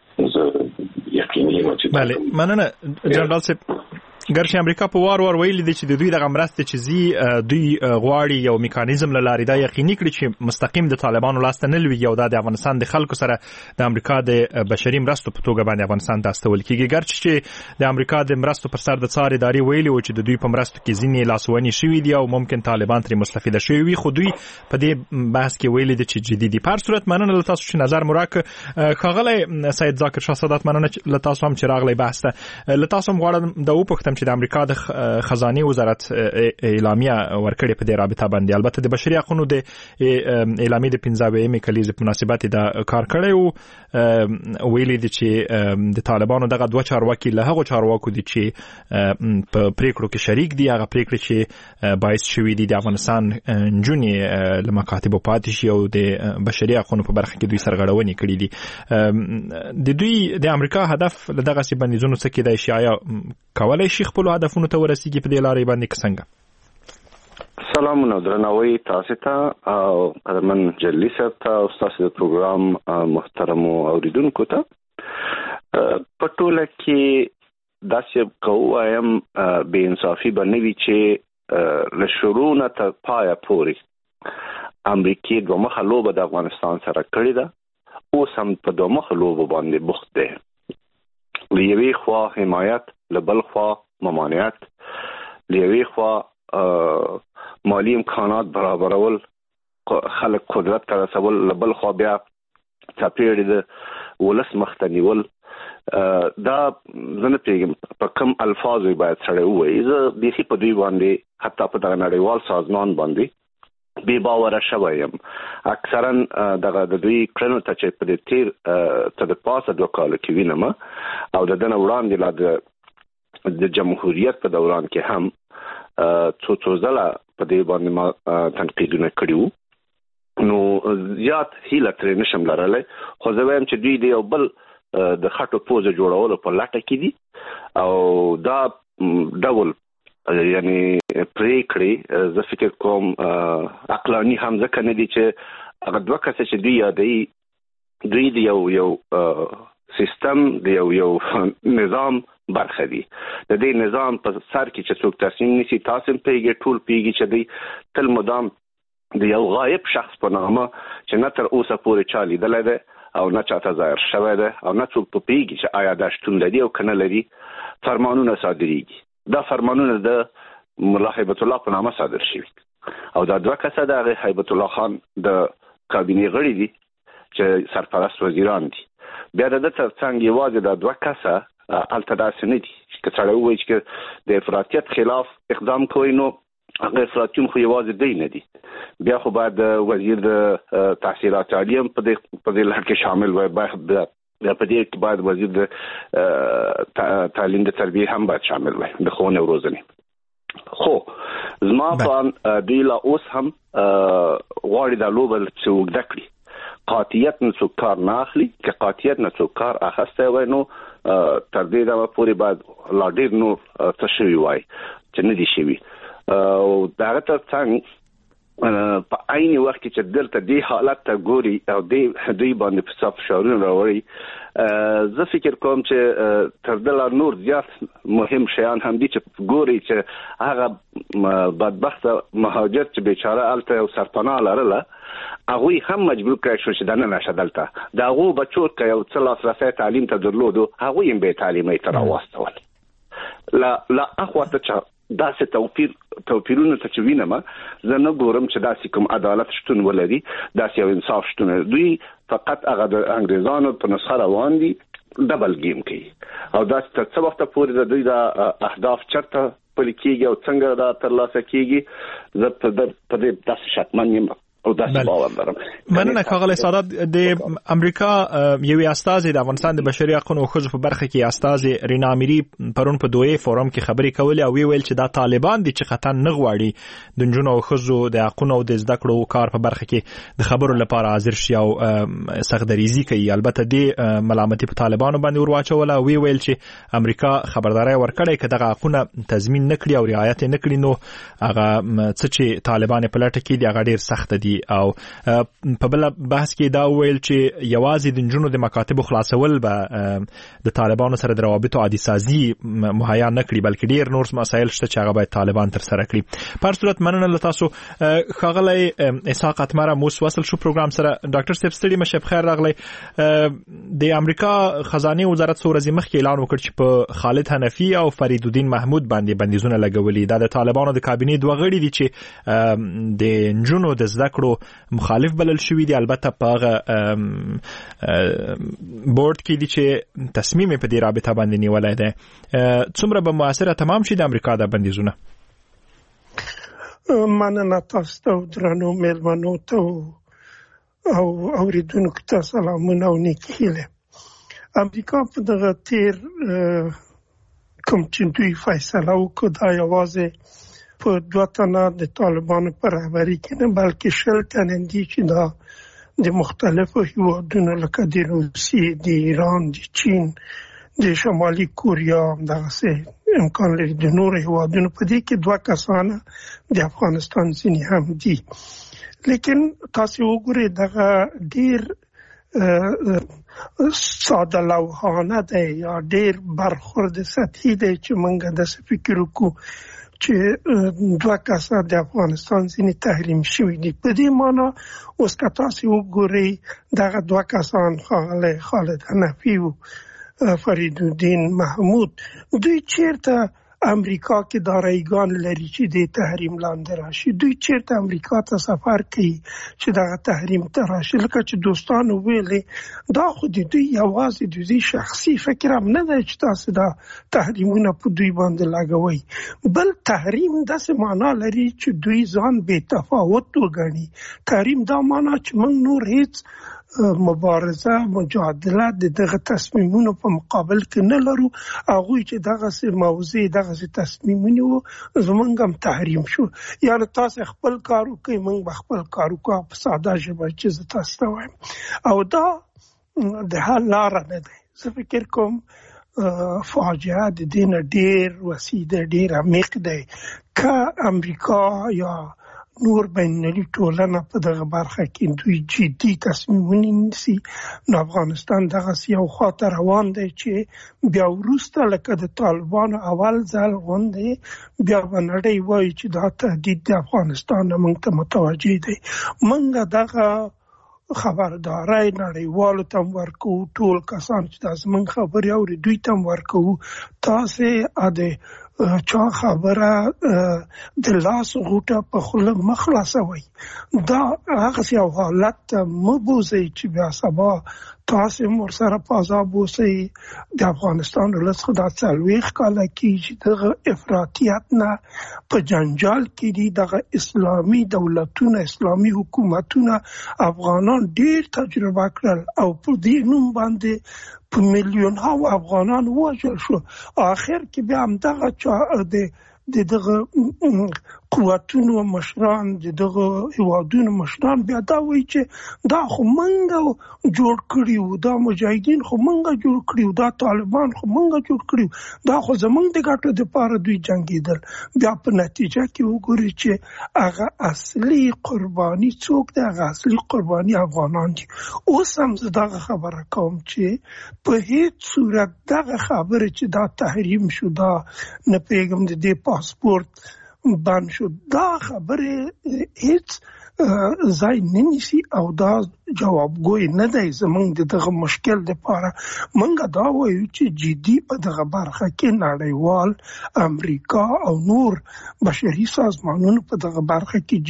S8: زه یقیني یم چې
S21: بله مننه جنرال صاحب. ګرچې امریکا په وار وار ویلي دي چې د دوی دغه مرستې چې زی دوی غواړي یو میکانیزم له لارې دا یقیني کړي چې مستقیم د طالبانو لاسته نه لویږي او دا د افغانستان د خلکو سره د امریکا د بشري مرستو په توګه باندې افغانستان ته استول کیږي. ګرچې چې د امریکا د مرستو پر سر د څار ادارې ویلي و چې د دوی په مرستو کې ځینې لاسوهنې شوي دي او ممکن طالبان ترې مستفیده شوي وي، خو دوی په دې بحث کې ویلي دي چې جدي دي. په هر صورت مننه له تاسو چې نظر مو راکړ. ښاغلی سید ذاکر شاه سادات مننه له تاسو هم چې راغلی بحث ته. له تاسو هم غواړم دا وپوښتم چې د امریکا د خزانه وزارت اعلامیه ورکړې په دې رابطه باندې، البته د بشري حقوقو د اعلامیې د پنځاویمې کلیزې په مناسبت دا کار کړی او ویلي دي چې د طالبانو دغه دوه چارواکي له هغو چارواکو دي چې په پریکړو کې شریک دي، هغه پریکړې چې باعث شوي دي د افغانستان نجونې له مکاتبو پاتې شي او د بشري حقوقو په برخه کې دوی سرغړونې کړې دي. د دوی د امریکا هدف له دغه سي بندیزونو څخه کېدای شي آیا کولای شي خپل هدفونو ته ورسیږي په دې لارې باندې څنګه؟
S5: سلامونه درناوی تاسو ته او قدرمن جلی صاحب ته او تاسو د پروګرام محترم اوریدونکو ته. په ټوله کې داسې کوم بې انصافي بنوي چې له شروع نه تر پایه پورې امریکای دوه مخه لوبه د افغانستان سره کړې ده، اوس هم په دوه مخه لوبه باندې بوخت ده. لیوی خوا حمایت، لبل خوا ممانعت، لیوی خوا مالی امکانات برابرول، خلک قدرت ته رسول، لبل خوا بیا چاپېړې د ولس مخته نیول. دا زه نه پوهېږم په کوم الفاظو باید سړی ووایي. زه بیخي په دوی باندې حتی په دغه نړیوال سازمان باندې بې باوره شوی یم. اکثرا دغه د دوی کړنو ته چې په دې تیر ته د پاسه دوه کالو کې وینم او د دنه وړاندې لا د د جمهوریت په دوران کې هم څو څو ځله په دې باندې ما تنقیدونه کړي وو. نو زیات هیله ترې نشم لرلی، خو زه وایم چې دوی د یو بل د خټو پوزه جوړولو په لټه کې دي او دا ډول یعنی پریکړې زه فکر کوم عقلاني هم ځکه نه دي چې هغه دوه کسه چې دوی یادوي دوی د یو یو سیستم د یو یو نظام برخه دي. د دې نظام په سر کې چې څوک تصمیم نیسي تاسو پیږي ټول پیږي چې دی تل مدام د یو غایب شخص په نامه چې نه تر اوسه پورې چا لیدلی دی او نه چاته ظاهر شوی دی او نه څوک په پیږي چې آیا دا شتون لري او که نه لري فرمانونه صادریږي. دا فرمانونه د ملا هیبت الله په نامه صادر شوي او دا دوه کسه د هغې هیبت الله خان د کابینې غړي دي چې سرپرست وزیران دي. بیا د ده تر څنګ یوازې دا دوه کسه هلته داسې نه دي چې سړی ووایي چې د افراطیت خلاف اقدام کوي نو هغه افراطیون خو یوازې دی نه دي. بیا خو باید وزیر د تحصیلات عالیه په دې لړ کې شامل وي، باید په دې کې باید وزیر د تعلیم د تربیه هم باید شامل وي د ښوونې او روزنې. خو زما په دوی لا اوس هم غواړي دا لوبه چې اوږده کړي. قاطعیت نه څوک کار نه اخلي، که قاطعیت نه څوک کار اخیستی وای نو تر دې دمه پورې باید لا ډېر نور څه شوي وای چې نه دي شوي. او د هغه تر څنګ په عین وخت کې چې دلته دې حالت ته ګوري او دې دوی باندې په څه فشارونه راوړي، زه فکر کوم چې تر دې لا نور زیات مهم شیان هم دي چې ګوري چې هغه بدبخته مهاجر چې بیچاره هلته یو سرپناه لرله هغوی هم مجبور کړی شو چې دننه شه دلته. د هغو بچو که یو څه لاسرسی تعلیم ته درلودو هغوی هم بې تعلیمۍ ته راواستول. له اخوا ته چې داسې توپیر توپیرونه ته چې وینم زه نه ګورم چې داسې کوم عدالت شتون ولري، داسې یو انصاف شتون. دوی فقط هغه د انګریزانو په نسخه روان دي، ډبل گیم کوي او داسې تر څه وخته پورې د دوی د اهداف چرته پلي کېږي او څنګه دا ترلاسه کېږي زه په دې داسې شکمن یم او داسې باور لرم.
S21: مننه ښاغلی سادات. د امریکا یوې استازې د افغانستان د بشري حقونو او ښځو په برخه کې استازې رینا امیري پرون په دوی فورم کې خبرې کولې او وی ویل چې دا طالبان دي چې قطعا نه غواړي د نجونو او ښځو د حقونو او د زده کړو کار په برخه کې د خبرو لپاره حاضر شي او سختدریزي کوي. البته د ملامتي په طالبانو باندې ور واچوله او وی ویل چې امریکا خبرداري ورکړې که دغه حقونه تضمین نه کړي او رعایت نه کړي نو هغه څه چې طالبان په لټه کې دي هغه ډېر سخت دي. او په بل بحث کې دا ویل چې یوازې د نجونو د مکاتبو خلاصول به د طالبانو سره د روابطو عادي سازي مهیا نه کړي بلکې ډیر نور مسایل شته چې هغه باید طالبان تر سره کړي. په هر صورت مننه له تاسو ښاغلی اسحاق اتمره. موږ وصل شو پروګرام سره. ډاکټر صاحب ستړي مشه بخیر راغلی. د امریکا خزانه وزارت څو ورځې مخکې اعلان وکړ چې په خالد حنفي او فرید الدین محمود باندې بندیزونه لګولي. دا د طالبانو د کابینې دوه غړي دي چې د نجونو د زده کړو مخالف بلل شوی دی. البته په هغه بورډ کې دي چې تصمیم په دې رابطه باندې نیولای دی. څومره به موثره تمام شي د امریکا د بندیزونه؟
S10: مننه تاسو ته درنو مېلمنو ته او اوریدونکو ته سلامونه او نیکې هیلې. امریکا په دغه تیر کوم چې دوی فیصله وکړه دا یوازې په دوه تنه د طالبانو په رهبري کې نه بلکې شل تنه دي چې دا د مختلفو هیوادونو لکه د روسیې، د ایران، د چین، د شمالي کوریا همدغسې امکان لري د نورو هیوادونو په دې کې دوه کسانه د افغانستان ځینې هم دي. لیکن تاسو وګورئ دغه ډېر ساده لوحانه دی یا ډېر برخورد سطحي دی چې موږ داسې فکر وکړو چې دوه کسه د افغانستان ځینې تحریم شوي دي. په دې معنا اوس که تاسې وګورئ دغه دوه کسان ښاغلی خالد حنفي او فرید الدین محمود دوی چیرته امریکا کې داراییګان لري چې د تحریم لاندې راشي؟ دوی چیرته امریکا ته سفر کوي چې دغه تحریم ته راشي؟ لکه چې دوستانو ویلې دا خو د دوی یوازې د دوی شخصي فکر هم نه دی چې تاسو دا تحریمونه په دوی باندې لګوئ. بل تحریم داسې معنا لري چې دوی ځان بې تفاوت وګڼي. تحریم دا معنا چې موږ نور هیڅ مبارزه مجادله د دغه تصمیمونو په مقابل کې نه لرو. هغوی چې دغه موضوع دغه تصمیمونه وو زمونږ هم تحریم شو. یعنې تاسو خپل کار وکړئ موږ به خپل کار وکړو په ساده ژبه چې زه تاسو ته وایم. او دا د حل لاره نه دی. زه فکر کوم فاجعه د دې نه ډېر وسیع دی، ډېر عمیق دی. که امریکا یا نور بینالمللي ټولنه په دغه برخه کې دوی جدي تصمیمونه نیسي. نو افغانستان دغه یو خاطر روان دی چې بیا وروسته لکه د طالبانو اول ځل غوندې بیا به نړۍ وایي چې دا تهدید د افغانستان موږ ته متوجه دی. موږ دغه خبرداري نړیوالو ته ورکو، ټول کسان چې د زموږ خبرې اوري دوی ته ورکو، تاسو اده چا خبره د لاس غوټه په خوله مخلاصوي. دا هغه یو حالت مبوزي چې بیا سبا تاسو مور سره پازاب وسی. د افغانستان ولس خدا څلويخ کاله کې چې دغه افراطیت نه په جنجال کې دي، دغه اسلامي دولتونه اسلامي حکومتونه افغانان ډیر تجربه کړل او په دې نوم باندې په میلیون ها افغانان وژل شو. آخر کې بیا هم دغه چا د دغه قوتونو مشران د دغه هیوادونو مشران بیا دا وایي چې دا خو منګه جوړ کړیو، دا مجاهدین خو منګه جوړ کړیو، دا طالبان خو منګه جوړ کړیو، دا خو زمونږ د ګټو دپاره دوی جنګېدل. بیا په نتیجه کې وګوري چې هغه اصلي قرباني څوک دی؟ هغه اصلي قرباني افغانان دي. اوس هم زه دغه خبره کوم چې په هیڅ صورت دغه خبره چې دا تحریم شو، دا نه پیغام د دې پاسپورت بند شو، دا خبره هیڅ ځای نه نیسي او دا جوابګوی نه دی زمونږ د دغه مشکل دپاره. موږ دا وایو چې جدي په دغه برخه کې نړیوال امریکا او نور بشري سازمانونو په دغه برخه کې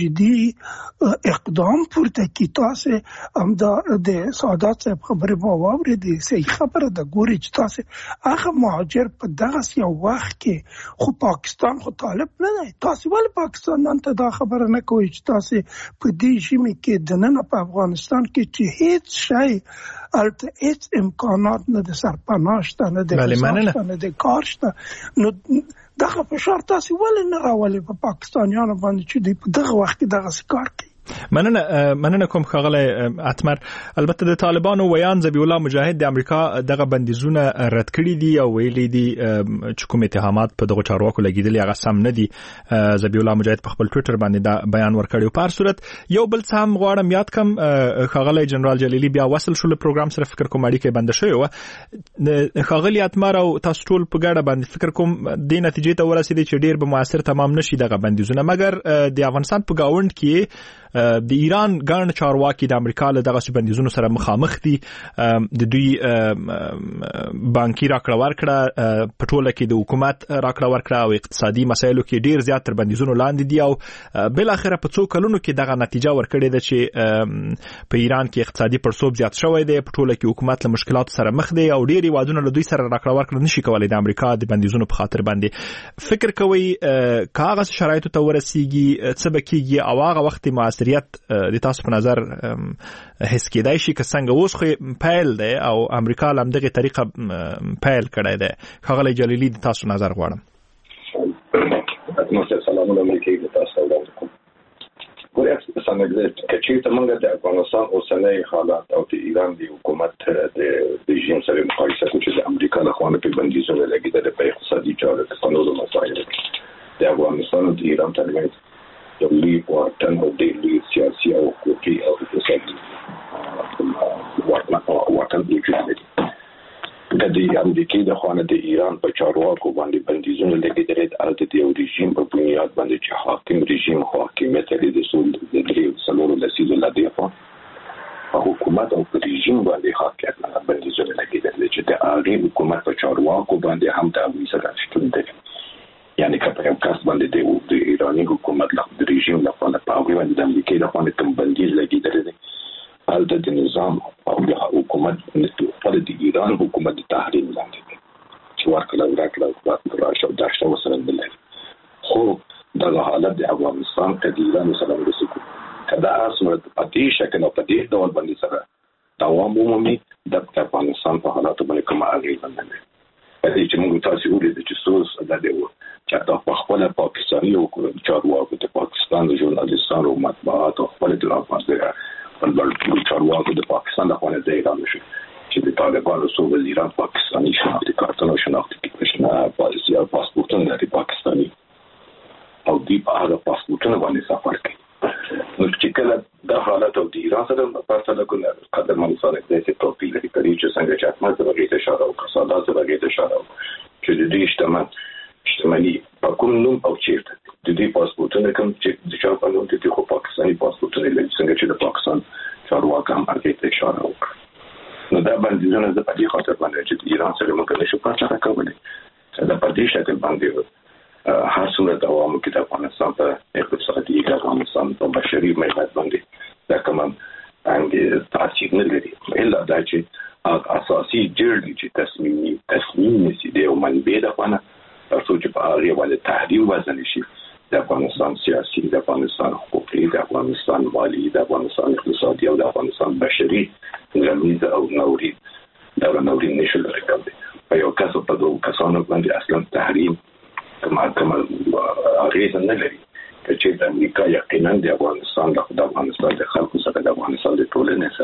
S10: جدي اقدام پورته کړي. تاسو هم د سعادت صاحب خبرې ما واورېدې، صحیح خبره ده. ګوري چې تاسو هغه مهاجر په دغه یو وخت کې خو پاکستان خو طالب نه دی، تاسو ولې پاکستان ته دا خبره نه کوئ چې تاسو په دې ژمي کې دننه په افغانستان کې چې هیڅ شی البته هیڅ امکانات نه د سرپناه شته، نه د غذا نه د کار شته، نو دغه فشار تاسو ولې نه راولي په پاکستانیانو باندې چې دوی په دغه وخت کې دغه کار کوي؟
S21: مننه مننه کوم خغله اتمر. البته د طالبانو ویان ذبیح الله مجاهد د امریکا دغه بندیزونه رد کړي دي او ویلي دي چې کوم اتهامات په دغه چارواکو لګیدل هغه سم نه دي. ذبیح الله مجاهد په خپل ټوئیټر باندې دا بیان ورکړی. په هر صورت یو بل څه هم غواړم یاد کم، خغله جنرال جلیلی بیا وصل شو له پروګرام سره، فکر کوم اړیکه بند شوی و. خغلی اتمر او تاسو ټول په ګډه باندې فکر کوم د نتیجې ته ورسېدي چې ډیر به موثر تمام نشي دغه بندیزونه، مګر د افغانستان په گاوند کې د ایران ګڼ چارواکي د امریکا له دغه بندیزونو سره مخامخ دي. د دوی بانکي راکړه ورکړه په ټوله کې د حکومت راکړه ورکړه او اقتصادي مسایلو کې ډیر زیات تر بندیزونو لاندې دي او بل اخره په څو کلونو کې دغه نتیجه ورکړې ده چې په ایران کې اقتصادي پرسوب زیات شوی دی، په ټوله کې حکومت له مشکلاتو سره مخ دی او ډیر وادونه له دوی سره راکړه ورکړه نشي کولای د امریکا د بندیزونو په خاطر باندې. فکر کوي کاغذ شرایطو ته ورسیږي څه به کیږي او هغه وخت معاصریت د تاسو په نظر هیڅ کېدای شي که څنګه اوس خو پیل دی او امریکا هم دغه طریقه پیل کړی دی؟ خغلی جلیلی د تاسو نظر غواړم.
S8: نو سلام علیکم تاسو ته. ګورئ څنګه چې چې موږ د افغانستان اوسنۍ حالات او د ایران د حکومت د رژیم سره مقایسه کوو چې د امریکا له خوا په بندیزونو لګیدل په اقتصادي چارو کې قانون مسایل د افغانستان او د ایران ترمنځ د لوی واټن او د لوی سیاسي او حقوقي او اقتصادي واټن وجود لري. د دې امریکای د خوانه د ایران په چارواکو باندې بندیزونه لګیدل او د دې رژیم په بنیاد باندې چې حاکم رژیم حاکمیت لري د سول د دې څلورو لسیزو لدیفه او حکومت او رژیم باندې حاکمیت نه بندیزونه لګیدل چې د هغه حکومت په چارواکو باندې هم د اوی سره شتون لري. یعنی که په کاس باندې د ایرانی حکومت له د رژیم له خوا په هغه باندې د امریکای له خوا کوم بندیز لګیدل دي، البته د نظام او د حکومت په د ایران حکومت د تحریم لاندې چې ورکړه ورکړه او راشه او داشته وسره بلل. خو د حالت د افغانستان د ایران سره ورسېږي کدا اسمه په دې شکل او په دې ډول باندې سره دوام ومومي د افغانستان په حالاتو باندې کوم اغیز نه لري. دې چې موږ تاسو ولې چې سوس د دې و چې دا په خپل پاکستاني او چارواکو د پاکستان د ژورنالیستانو او مطبوعات او خپل د افغانستان په بل چارواکو د پاکستان د خپل ځای را نشي چې د طالبانو سو وزیران پاکستاني شناختی کارتونه شناختی کښنه پالیسي او پاسپورتونه د پاکستاني او دی په هغه پاسپورتونه باندې سفر کوي نو چې کله د حالت او د ایران سره په پرتله کوله قدرمن سره د څه توپیر لري چې څنګه چې احمد زبرګي ته اشاره وکړه ساده زبرګي ته اشاره وکړه چې د دې شتمن شتمنۍ په کوم نوم او چیرته د دې پاسپورتونه کوم چې د چا په نوم دي خو پاکستاني پاسپورتونه لري څنګه چې د پاکستان چارواکي هم هغه ته اشاره وکړه نو دا باندې زونه د پدې خاطر باندې چې ایران سره موږ نشو پاتې راکولای چې د پدې شکل باندې هر څومره دوام کې د افغانستان په اقتصادي د افغانستان په بشري ملت باندې دا کوم باندې تاثیر نه لري الا دا چې اساسي جرړې چې تصمیم تصمیم نشي دی او منبع د افغانستان تاسو چې په اړه باندې تحریم وزن شي د افغانستان سیاسي د افغانستان حقوقي د افغانستان مالی د افغانستان اقتصادي او د افغانستان بشري غمیزه او نوري دا نوري نشي لري په یو کس په دوه کسانو باندې اصلا تحریم کما کما اغیزه نه لري چې د امریکا یقینا د افغانستان د افغانستان د خلکو سره د افغانستان د ټولنې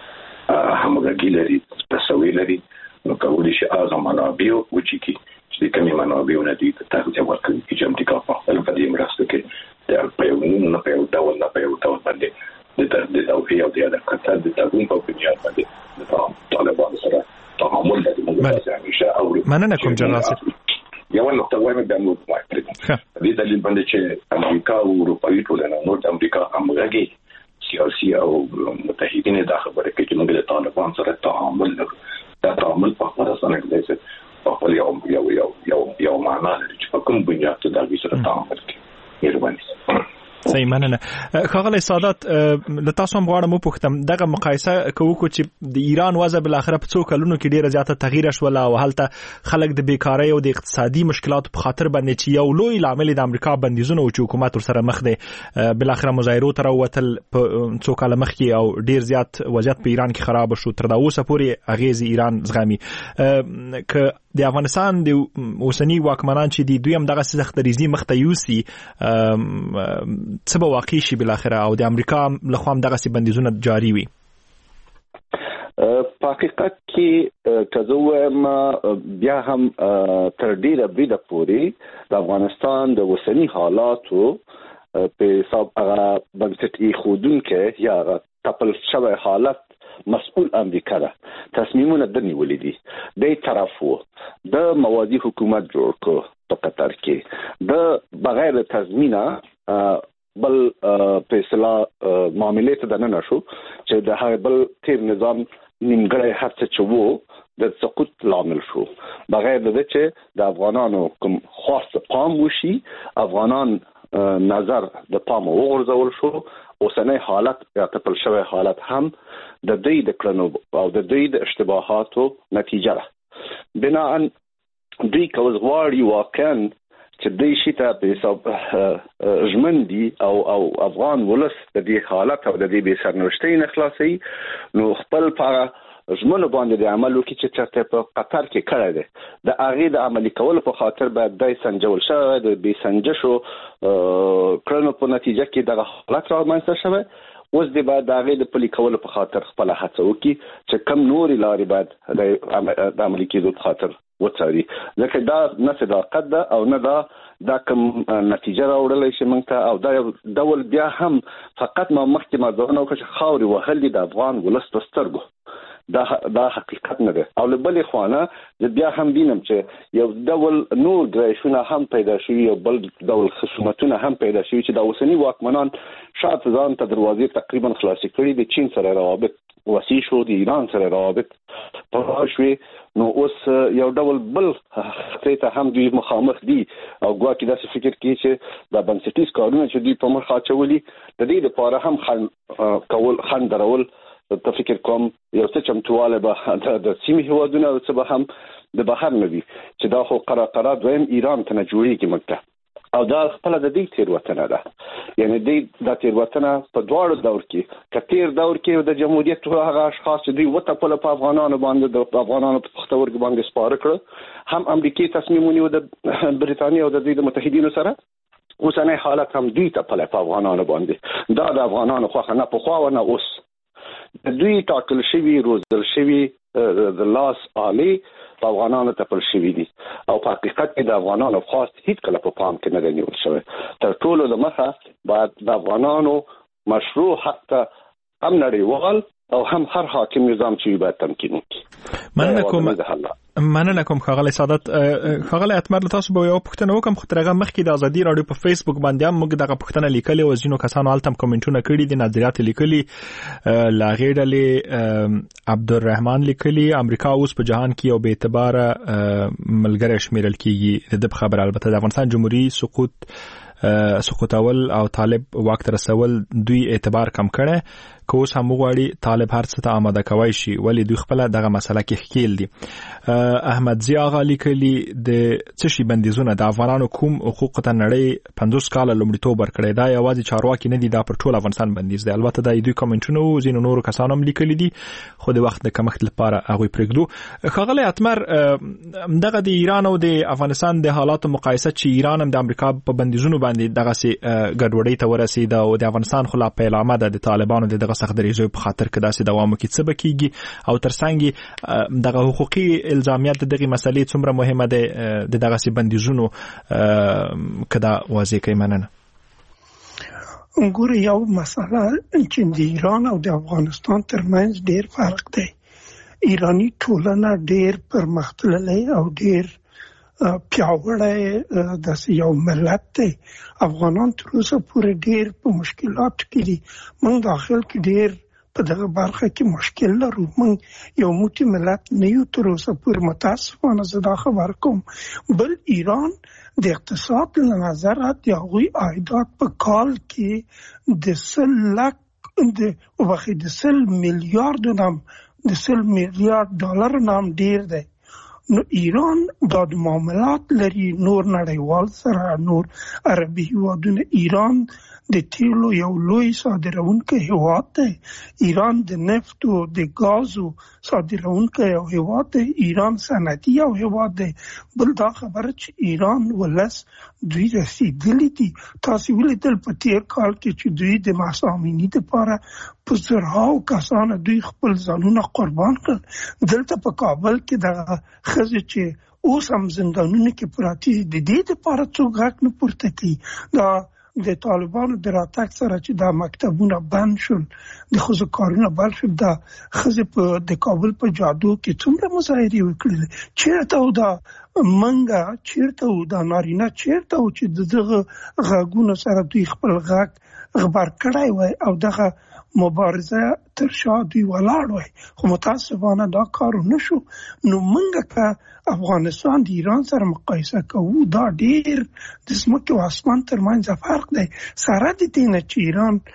S8: سره همغږي لري تسویل لري نو کولی شي هغه منابع او چې د کمی منابعونه دي ته تغذیه ورکوي چې امریکا په خپل په دې مرسته کې د پیاوړي نه پیاوړي ډول نه پیاوړي ډول باندې د د توفیق او د قطر د تګون په بنیاد باندې د طالبانو سره تعامل لري موږ همیشه او
S21: مننه کوم جنرال
S8: یو نقطه وایم د موږ وایي دې دلیل باندې چې امریکا او اروپایي ټولنه نور د امریکا همغږي سیاسي او متحدین د خبره کې چې موږ له طالبان سره تعامل لرو دا تعامل په خپل سره کې په خپل یو یو یو یو یو معنا لري چې په کوم بنیاد ته دا ویسره تعامل کوي مهرباني
S21: صحیح مننه خغلی سادات له تاسو هم غواړم وپوښتم دغه مقایسه کوو چې د ایران وضع بل اخره په څو کلونو کې ډیره زیاته تغییر شوه او هلته خلک د بیکاری او د اقتصادي مشکلاتو په خاطر باندې چې یو لوی لامل د امریکا بندیزونه او حکومت سره مخ دي بل اخره مظاهرو تر وتل په څو کال مخکې او ډیر زیات وضعیت په ایران کې خراب شو تر دا اوسه پورې اغیز ایران زغمي ک د افغانستان د اوسنی واکمنان چې د دوی هم دغه سخت ریزي مخته یوسي څه به واقع شي بل اخره او د امریکا له خوا هم دغه سي بندیزونه جاری وي
S5: په حقیقت کې کزوم بیا هم تر ډیره بریده پورې د افغانستان د اوسنی حالاتو په حساب هغه بنسټي خودونکو یا تپل شوی حالت مسؤل امریکا ده تصمیمونه د نیولې دي د طرفو د موازی حکومت جوړ کو په قطر کې د بغیر تضمینه بل په اصطلاح معاملې ته نه نشو چې د هغه بل تیر نظام نیمګړی هڅه چوو د سقوط لامل شو بغیر د چې د افغانانو کوم خاص پام وشي افغانان نظر د پام وغورځول شو اوسنۍ حالت یا تپل شوی حالت هم د دې د کړنو او د دې د اشتباهاتو نتیجه ده بنا ان دوی کوز غواړي واقعا چې دې شي ته په حساب ژمندي او او افغان ولس د دې حالت او د دې به سرنوشتۍ نه خلاصي نو خپل پاره ژمنه باندې د عمل وکړي چې چرته په قطر کې کړه ده د هغه د عملي کولو په خاطر باید د سنجول شوی د بي سنجشو کړنو په نتیجه کې د حالت رامنځته شوی اوس د بعد د هغه د پلي کولو په خاطر خپل هڅه وکړي چې کم نوري لارې باید د عملي کېدو په خاطر وڅاري ځکه دا نه صداقت ده او نه دا دا کوم نتیجه راوړلای شي موږ ته او دا ډول بیا هم فقط ما مخکې ما ځونه وکړه خاوري وهل دي د افغان ولس په سترګو دا دا حقیقت نه ده او له بلې خوانه بیا هم وینم چې یو ډول نور ګرایشونه هم پیدا شوي او بل ډول خصومتونه هم پیدا شوي چې د اوسنی واکمنان شاید ځان ته دروازې تقریبا خلاصې کړي د چین سره روابط وسیع شو د ایران سره روابط په شوي نو اوس یو ډول بل څه هم دوی مخامخ دي او ګواکې داسې فکر کوي چې د بنسټیز کارونه چې دوی په مخ اچولي د دې لپاره هم خن کول خن درول ته فکر کوم یو څه چمتواله به د سیمې هوادونه او څه به هم د بهر نه وي چې دا خو قرار قرار دویم ایران ته نه جوړیږي مکه او دا خپل د دې تیروتنه ده یعنی د د تیروتنه په دواړو دور کې کتیر دور کې د جمهوریت هغه اشخاص چې دوی وته په افغانانو باندې د افغانانو په پختورګ باندې سپاره کړ هم امریکای تصمیم ونیو د بریتانیا او د دې متحدینو سره اوسنۍ حالت هم دوی ته په افغانانو باندې دا د افغانانو خو نه په خوا نه اوس د دوی ټاکل شوی روزل شوی د لاس عالی په افغانانو تپل شوی دي او په حقیقت کې د افغانانو خاص هیڅ کله په پام کې نه نیول شوی تر ټولو د مخه باید د افغانانو مشروع حق ته هم نړیوال او هم هر حاکم نظام چې به تمکین وکړي.
S21: مننه کوم مننه کوم ښاغلی سعادت. ښاغلی اتمر تاسو به یو پوښتنه وکم خو ترغه مخکې د ازادي رادیو په فیسبوک باندې هم موږ دغه پوښتنه لیکلې او ځینو کسانو هلته کومنټونه کړي دي، نظریات لیکلي. لاغې ډلې عبدالرحمن لیکلي امریکا اوس په جهان کې یو بې اعتباره ملګری شمیرل کیږي. د خبر البته د افغانستان جمهوریت سقوط سقوطول او طالب واک ته رسول دوی اعتبار کم کړي. که اوس هم وغواړي طالب هر څه ته آماده کوي شي ولی دوی خپل دغه مسله کې ښکیل دي. احمد ضیا غا لیکلي د څه شي بندیزونه د افغانانو کوم حقوق ته نړۍ پنځوس کاله لومړیتوب ورکړی، دا یوازې چارواکي نه دي، دا پر ټول افغانستان بندیز دی. البته دا دوی کومنټونه او ځینو نورو کسانو هم لیکلي دي خو د وخت د کمښت لپاره هغه پرېږدو. ښاغلی اتمر دغه د ایران او د افغانستان د حالاتو مقایسه چې ایران هم د امریکا په بندیزونو باندې دغه سي ګډوډۍ ته ورسید او د افغانستان خلا پیلامه د طالبانو د دغه سخت دریزو په خاطر کې داسې دوام وکړي څه بکیږي او ترڅنګ دغه حقوقي الزامیات دغه مسلې څومره مهمه ده د دغه سي بندیزونو کدا واضح کوي. مننه.
S10: ګوره یو مسله چې د ایران او د افغانستان ترمنځ ډیر فرق دی. ایرانی ټولنه ډیر پرمختللی او ډیر پیاوړی داسې یو ملت دی. افغانان تر اوسه پورې ډیر په مشکلاتو کې دي. موږ داخل کې ډیر په دغه برخه کې مشکل لرو. موږ یو موټی ملت نه یو تر اوسه پورې، متاسفانه زه دا خبر کوم. بل ایران د اقتصاد له نظره د هغوی عایدات په کال کې د سل لک د وبخښئ د سل میلیارډو نام د سل میلیارډ ډالر نام ډیر دی. نو ایران دا د معاملات لري نور نړیوال سره، نور عربي هیوادونه. ایران د تیلو یو لوی صادرونکی هیواد دی. ایران د نفت او د غازو صادرونکی یو هیواد دی. ایران صنعتي یو هیواد دی. بل دا خبره چې ایران ولس دوی رسیدلی دي. تاسو ولیدل په تیر کال کې چې دوی د مسامینی لپاره په زرهاو کسانو دوی خپل ځانونه قربان کړل. دلته په کابل کې دغه ښځې چې اوس هم زندانونو کې پراته دي د دې لپاره څوک غږ نه پورته کوي. دا د طالبانو د راتګ سره چې دا مکتبونه بند شول، د ښځو کارونه بند شول، دا ښځې په د کابل په جادو کې څومره مظاهرې وکړلې. چیرته و دا منګه، چیرته و دا نارینه، چیرته و چې دغه غږونو سره دوی خپل غږ غبر کړی وای او دغه مبارزه تر شا دوی ولاړ وای. خو متاسفانه دا کار نه شو. نو موږ که افغانستان د ایران سره مقایسه کوو دا ډیر د ځمکې او اسمان ترمنځ فرق دی. سره د دې نه چې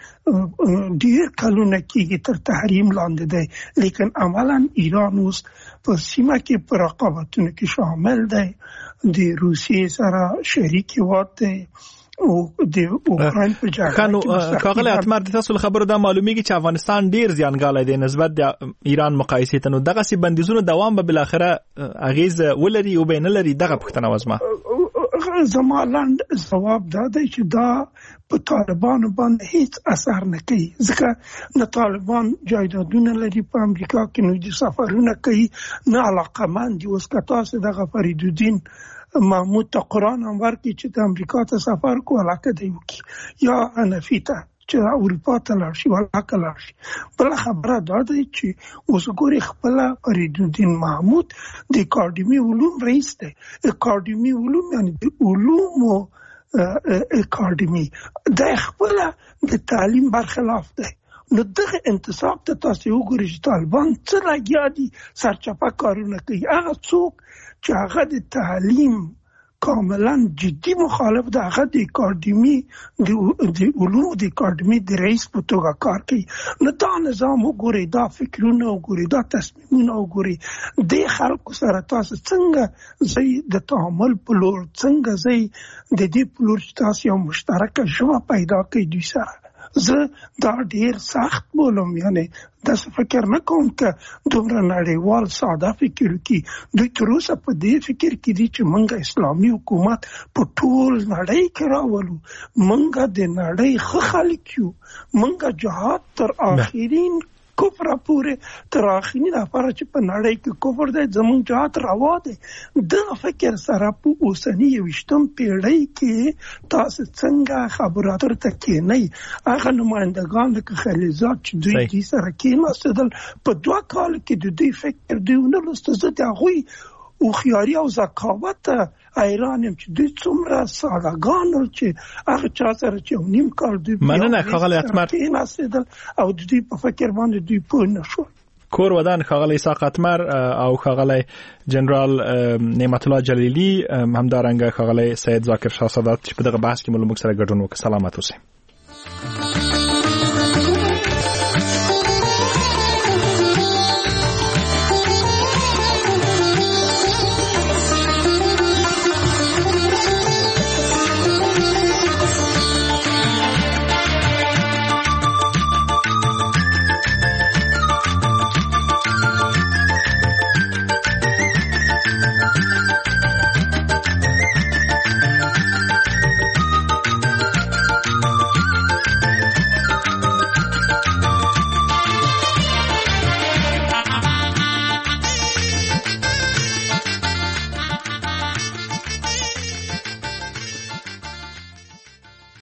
S10: ایران ډیر کلونه کېږي تر تحریم لاندې دی، لیکن عملا ایران اوس په سیمه کې په رقابتونو کې شامل دی. د روسیې سره شریک هیواد دی او د اوکراین په جګړه کې.
S21: ښاغلی اتمر د تاسو خبرو دا معلومیږي چې افغانستان ډیر زیانګالی دی نسبت د ایران مقایسې ته. نو دغه سي بندیزونو دوام به بالاخره اغیز ولري او به نه لري؟ دغه پوښتنه وزما
S10: زما لاند ځواب دا دی چې دا په طالبانو باندې هیڅ اثر نه کوي، ځکه نه طالبان جایدادونه لري په امریکا کې، نو د سفرونه کوي، نه علاقمند دي. اوس که تاسو دغه فریدالدین محمود ته قرآن هم ورکړي چې د امریکا ته سفر کو علاقه دی وکړي، یا حنفي ته چې اروپا ته لاړ شي علاقه لاړ شي. بله خبره دا دی چې اوس ګورې خپله فریدالدین محمود د اکاډمي علوم رئیس دی. اکاډمي علوم یعنی د علومو اکاډمي د خپله د تعلیم برخلاف دی. نو دغه انتصاب ته تاسو وګورئ چې طالبان څه لګیا دي سرچپه کارونه کوي. هغه څوک چې هغه د تعلیم کاملا جدي مخالف ده، هغه د اکاډمي د علومو د اکاډمي د رئیس په توګه کار کوي. نو دا نظام وګورئ، دا فکرونه وګورئ، دا تصمیمونه وګورئ. د خلکو سره تاسو څنګه ځئ د تعامل په لور، څنګه ځئ د دې په لور چې تاسو یو مشترکه ژبه پیدا کړئ دوی سره. زه دا ډیر سخت بولم، یعنی داسې فکر نه کوم که دومره نړیوال ساده فکر وکړي. دوی تر اوسه په دې فکر کې دي چې موږ اسلامي حکومت په ټول نړۍ کې راولو، موږ د نړۍ ښه خلک یو، موږ جهاد تر آخرین کفر پورې تر اخري لپاره چې په نړۍ کې کفر دی زموږ جهات روا دی. د فکر سره په اوسنی یویشتم پیړۍ کې تاسو څنګه خبرو اترو ته کېنئ؟ هغه نمائندگان لکه خلیلزاد چې دوی دې سره کېناستل په دوه کال کې د دوی فکر دوی ونه لوسته. زه د هغوی هوښیاري او ذکاوت حیران یم چې دوی څومره ساړهګان ول چې هغه چا سره چې یو نیم کال دوی
S21: مننه ښاغلی اتمر
S10: کېناستل او د دوی په فکر باندې دوی پوه نه شول.
S21: کور ودان ښاغلی اسحاق اتمر او ښاغلی جنرال نعمت الله جلیلی همدارنګه ښاغلی سید ذاکر شاه سادات چې په دغه بحث کې مو له موږ سره ګډون وکړ. سلامت اوسئ.